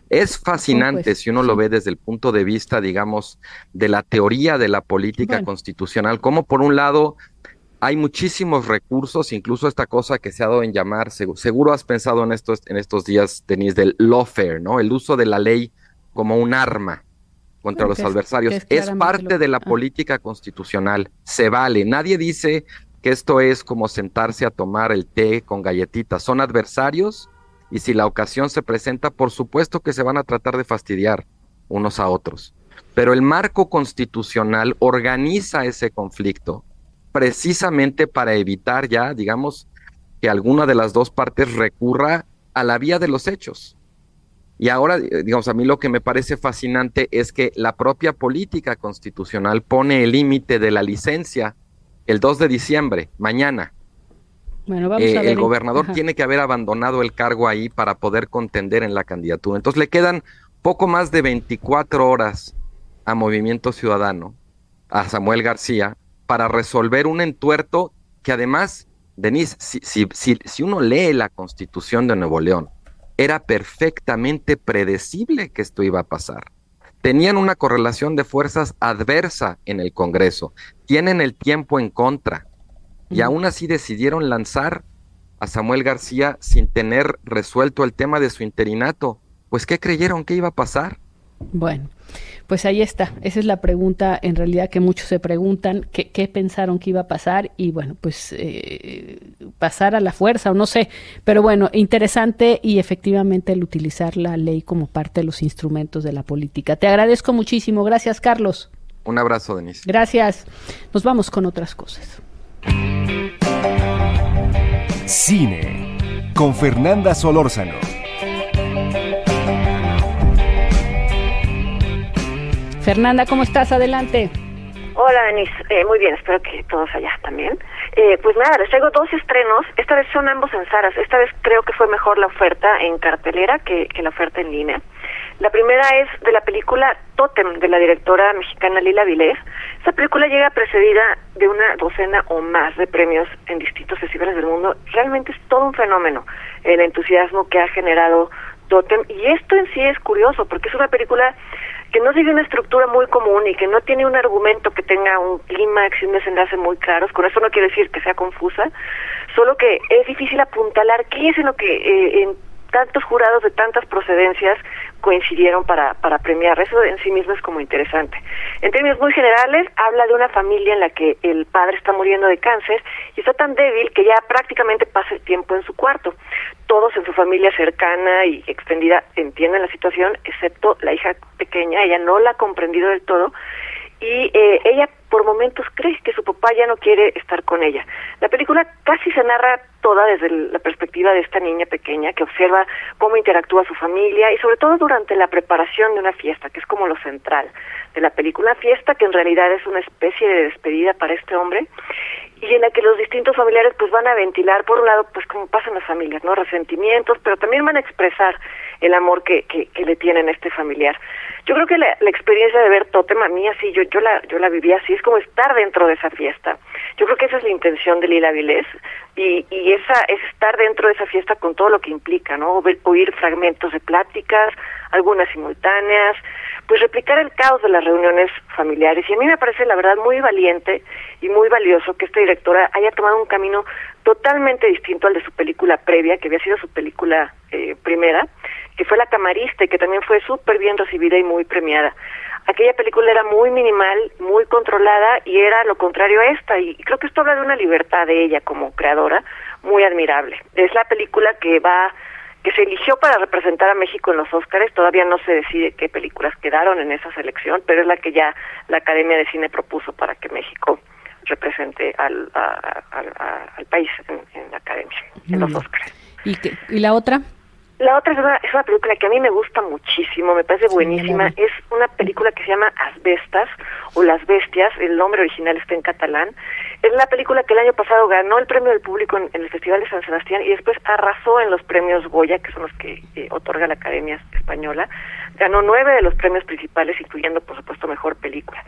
Es fascinante si uno lo ve desde el punto de vista, digamos, de la teoría de la política constitucional, como por un lado hay muchísimos recursos, incluso esta cosa que se ha dado en llamar, seguro has pensado en estos días, Denise, del lawfare, ¿no? El uso de la ley como un arma contra los adversarios. Es parte de la política constitucional, se vale. Nadie dice que esto es como sentarse a tomar el té con galletitas. Son adversarios y si la ocasión se presenta, por supuesto que se van a tratar de fastidiar unos a otros. Pero el marco constitucional organiza ese conflicto precisamente para evitar ya, digamos, que alguna de las dos partes recurra a la vía de los hechos. Y ahora, digamos, a mí lo que me parece fascinante es que la propia política constitucional pone el límite de la licencia el 2 de diciembre, mañana. Bueno, vamos a ver. El gobernador tiene que haber abandonado el cargo ahí para poder contender en la candidatura. Entonces le quedan poco más de 24 horas a Movimiento Ciudadano, a Samuel García, para resolver un entuerto que además, Denise, si uno lee la Constitución de Nuevo León, era perfectamente predecible que esto iba a pasar. Tenían una correlación de fuerzas adversa en el Congreso, tienen el tiempo en contra, y aún así decidieron lanzar a Samuel García sin tener resuelto el tema de su interinato. Pues, ¿qué creyeron que iba a pasar? Bueno, pues ahí está. Esa es la pregunta en realidad que muchos se preguntan, ¿qué pensaron que iba a pasar? Y bueno, pues pasar a la fuerza o no sé, pero bueno, interesante y efectivamente el utilizar la ley como parte de los instrumentos de la política. Te agradezco muchísimo. Gracias, Carlos. Un abrazo, Denise. Gracias. Nos vamos con otras cosas. Cine con Fernanda Solórzano. Fernanda, ¿cómo estás? Adelante. Hola, Denise. Muy bien, espero que todos allá también. Pues nada, les traigo 2 estrenos. Esta vez son ambos en salas. Esta vez creo que fue mejor la oferta en cartelera que la oferta en línea. La primera es de la película Tótem, de la directora mexicana Lila Vilés. Esta película llega precedida de una docena o más de premios en distintos festivales del mundo. Realmente es todo un fenómeno el entusiasmo que ha generado Tótem. Y esto en sí es curioso, porque es una película que no sigue una estructura muy común y que no tiene un argumento que tenga un clímax y un desenlace muy claros. Con eso no quiero decir que sea confusa, solo que es difícil apuntalar qué es en lo que en tantos jurados de tantas procedencias coincidieron para premiar. Eso en sí mismo es como interesante. En términos muy generales, habla de una familia en la que el padre está muriendo de cáncer y está tan débil que ya prácticamente pasa el tiempo en su cuarto. Todos en su familia cercana y extendida entienden la situación, excepto la hija pequeña. Ella no la ha comprendido del todo y ella por momentos cree que su papá ya no quiere estar con ella. La película casi se narra toda desde la perspectiva de esta niña pequeña que observa cómo interactúa su familia y sobre todo durante la preparación de una fiesta, que es como lo central de la película. Una fiesta que en realidad es una especie de despedida para este hombre y en la que los distintos familiares pues van a ventilar, por un lado, pues como pasa en las familias, ¿no? Resentimientos, pero también van a expresar el amor que le tienen a este familiar. Yo creo que la experiencia de ver Tótem, a mí así, yo la viví así, es como estar dentro de esa fiesta. Yo creo que esa es la intención de Lila Vilés y esa es estar dentro de esa fiesta con todo lo que implica, ¿no? Oír fragmentos de pláticas, algunas simultáneas, pues replicar el caos de las reuniones familiares. Y a mí me parece, la verdad, muy valiente y muy valioso que esta directora haya tomado un camino totalmente distinto al de su película previa, que había sido su película primera, que fue La Camarista y que también fue súper bien recibida y muy premiada. Aquella película era muy minimal, muy controlada y era lo contrario a esta, y creo que esto habla de una libertad de ella como creadora muy admirable. Es la película que se eligió para representar a México en los Óscares. Todavía no se decide qué películas quedaron en esa selección, pero es la que ya la Academia de Cine propuso para que México represente al país en la Academia, en los Óscares. ¿Y la otra? La otra es una película que a mí me gusta muchísimo, me parece buenísima. Es una película que se llama Asbestas o Las Bestias, el nombre original está en catalán. Es la película que el año pasado ganó el premio del público en el Festival de San Sebastián y después arrasó en los premios Goya, que son los que otorga la Academia Española. Ganó 9 de los premios principales, incluyendo, por supuesto, Mejor Película.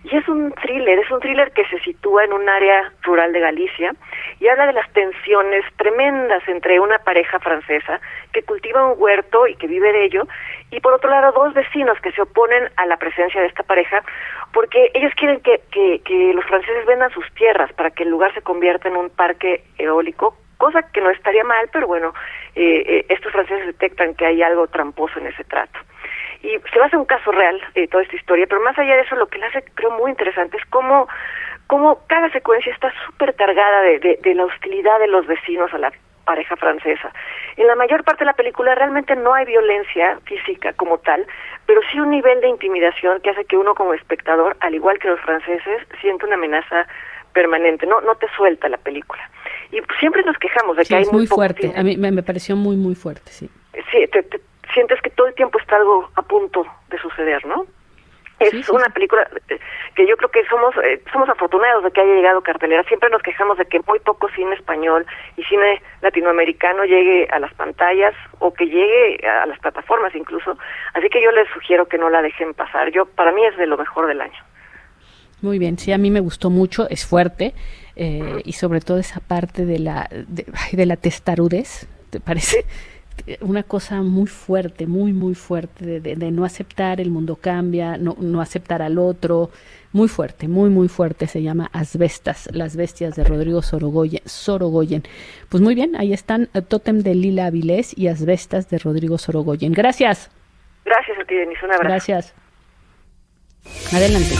Y es un thriller que se sitúa en un área rural de Galicia y habla de las tensiones tremendas entre una pareja francesa que cultiva un huerto y que vive de ello, y por otro lado 2 vecinos que se oponen a la presencia de esta pareja porque ellos quieren que los franceses vendan sus tierras para que el lugar se convierta en un parque eólico, cosa que no estaría mal, pero bueno, estos franceses detectan que hay algo tramposo en ese trato. Y se basa en un caso real, toda esta historia, pero más allá de eso, lo que la hace, creo, muy interesante es cómo cada secuencia está súper cargada de la hostilidad de los vecinos a la pareja francesa. En la mayor parte de la película realmente no hay violencia física como tal, pero sí un nivel de intimidación que hace que uno como espectador, al igual que los franceses, siente una amenaza permanente, no te suelta la película. Y siempre nos quejamos de que hay muy fuerte. poco. A mí me pareció muy, muy fuerte, sí. Sí, te sientes que todo el tiempo está algo a punto de suceder, ¿no? Es una película que yo creo que somos afortunados de que haya llegado cartelera. Siempre nos quejamos de que muy poco cine español y cine latinoamericano llegue a las pantallas o que llegue a las plataformas incluso. Así que yo les sugiero que no la dejen pasar. Para mí es de lo mejor del año. Muy bien, sí, a mí me gustó mucho, es fuerte, y sobre todo esa parte de la testarudez, ¿te parece? Una cosa muy fuerte, muy, muy fuerte, de no aceptar, el mundo cambia, no aceptar al otro, muy fuerte, muy, muy fuerte, se llama Asbestas, las bestias de Rodrigo Sorogoyen. Pues muy bien, ahí están, Tótem de Lila Avilés y Asbestas de Rodrigo Sorogoyen. Gracias. Gracias a ti, Denise, un abrazo. Gracias. Adelante.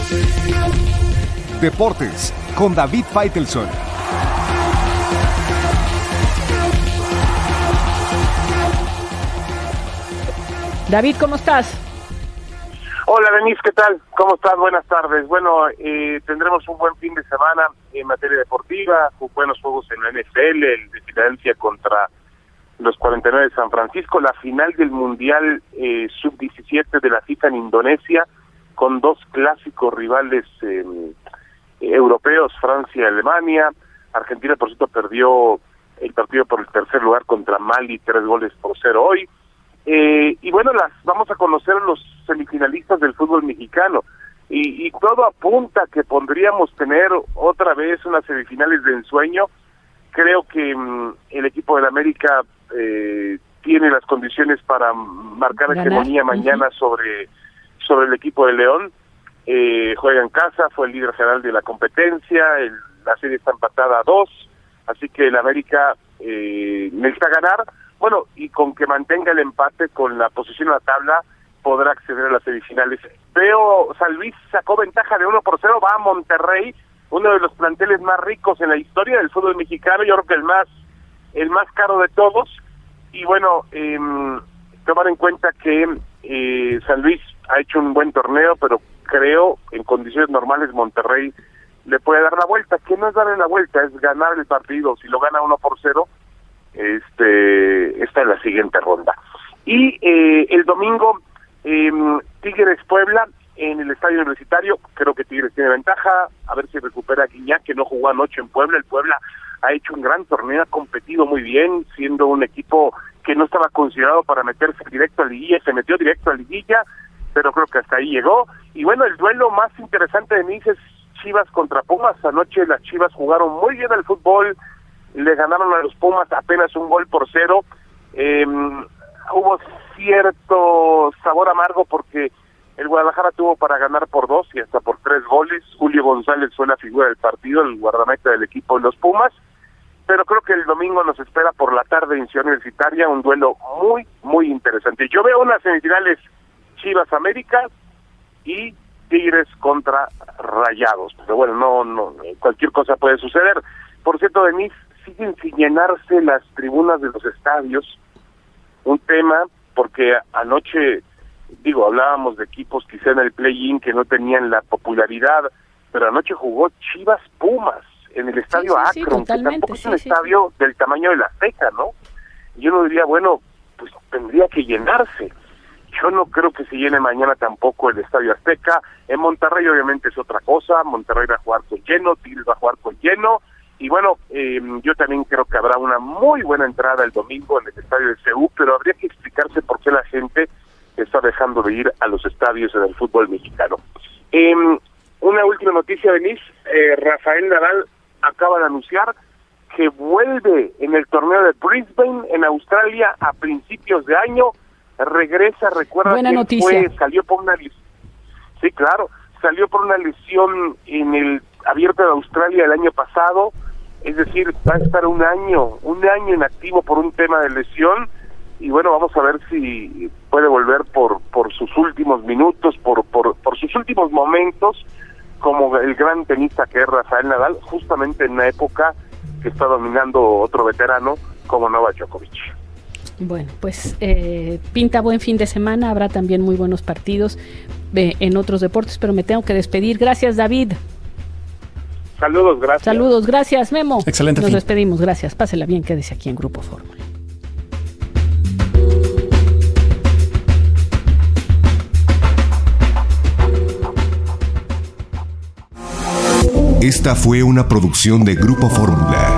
Deportes con David Faitelson. David, ¿cómo estás? Hola, Denise, ¿qué tal? ¿Cómo estás? Buenas tardes. Bueno, tendremos un buen fin de semana en materia deportiva, buenos juegos en la NFL, el de Filadelfia contra los 49 de San Francisco, la final del Mundial Sub-17 de la FIFA en Indonesia, con 2 clásicos rivales europeos, Francia y Alemania. Argentina, por cierto, perdió el partido por el tercer lugar contra Mali, 3-0 hoy. Y bueno, vamos a conocer a los semifinalistas del fútbol mexicano. Y todo apunta que podríamos tener otra vez unas semifinales de ensueño. Creo que el equipo de América tiene las condiciones para marcar hegemonía mañana sobre el equipo de León. Juega en casa, fue el líder general de la competencia, la serie está empatada a 2, así que el América necesita ganar. Bueno, y con que mantenga el empate con la posición en la tabla, podrá acceder a las semifinales. San Luis sacó ventaja de 1-0, va a Monterrey, uno de los planteles más ricos en la historia del fútbol mexicano, yo creo que el más caro de todos. Y bueno, tomar en cuenta que San Luis ha hecho un buen torneo, pero creo en condiciones normales Monterrey le puede dar la vuelta, que no es darle la vuelta, es ganar el partido. Si lo gana 1-0, está en la siguiente ronda. Y el domingo, Tigres Puebla en el Estadio Universitario. Creo que Tigres tiene ventaja, a ver si recupera a Guiñac, que no jugó anoche en Puebla. El Puebla ha hecho un gran torneo, ha competido muy bien, siendo un equipo que no estaba considerado para meterse directo a liguilla, se metió directo a liguilla, pero creo que hasta ahí llegó. Y bueno, el duelo más interesante de mí es Chivas contra Pumas. Anoche las Chivas jugaron muy bien al fútbol, le ganaron a los Pumas apenas 1-0. Hubo cierto sabor amargo porque el Guadalajara tuvo para ganar por 2 y hasta por 3 goles. Julio González fue la figura del partido, el guardameta del equipo de los Pumas. Pero creo que el domingo nos espera por la tarde en Ciudad Universitaria un duelo muy, muy interesante. Yo veo unas semifinales Chivas América y Tigres contra Rayados. Pero bueno, no, cualquier cosa puede suceder. Por cierto, Denise, siguen sin llenarse las tribunas de los estadios. Un tema, porque anoche, hablábamos de equipos quizá en el play-in que no tenían la popularidad, pero anoche jugó Chivas Pumas en el estadio Akron, que tampoco es un estadio del tamaño de la Azteca, ¿no? Y uno diría, bueno, pues tendría que llenarse. Yo no creo que se llene mañana tampoco el estadio Azteca. En Monterrey obviamente es otra cosa, Monterrey va a jugar con lleno, Tigres va a jugar con lleno, y bueno, yo también creo que habrá una muy buena entrada el domingo en el estadio de CU, pero habría que explicarse por qué la gente está dejando de ir a los estadios en el fútbol mexicano. una última noticia, Denise. Rafael Nadal acaba de anunciar que vuelve en el torneo de Brisbane, en Australia, a principios de año. Regresa, recuerda Buena que noticia. salió por una lesión. Sí, claro, salió por una lesión en el Abierto de Australia el año pasado. Es decir, va a estar un año inactivo por un tema de lesión. Y bueno, vamos a ver si puede volver por sus últimos minutos, por sus últimos momentos, como el gran tenista que es Rafael Nadal, justamente en una época que está dominando otro veterano como Novak Djokovic. Bueno, pues pinta buen fin de semana, habrá también muy buenos partidos en otros deportes, pero me tengo que despedir. Gracias, David. Saludos, gracias. Saludos, gracias, Memo. Excelente Nos fin. despedimos, gracias. Pásela bien, quédese aquí en Grupo Fórmula. Esta fue una producción de Grupo Fórmula.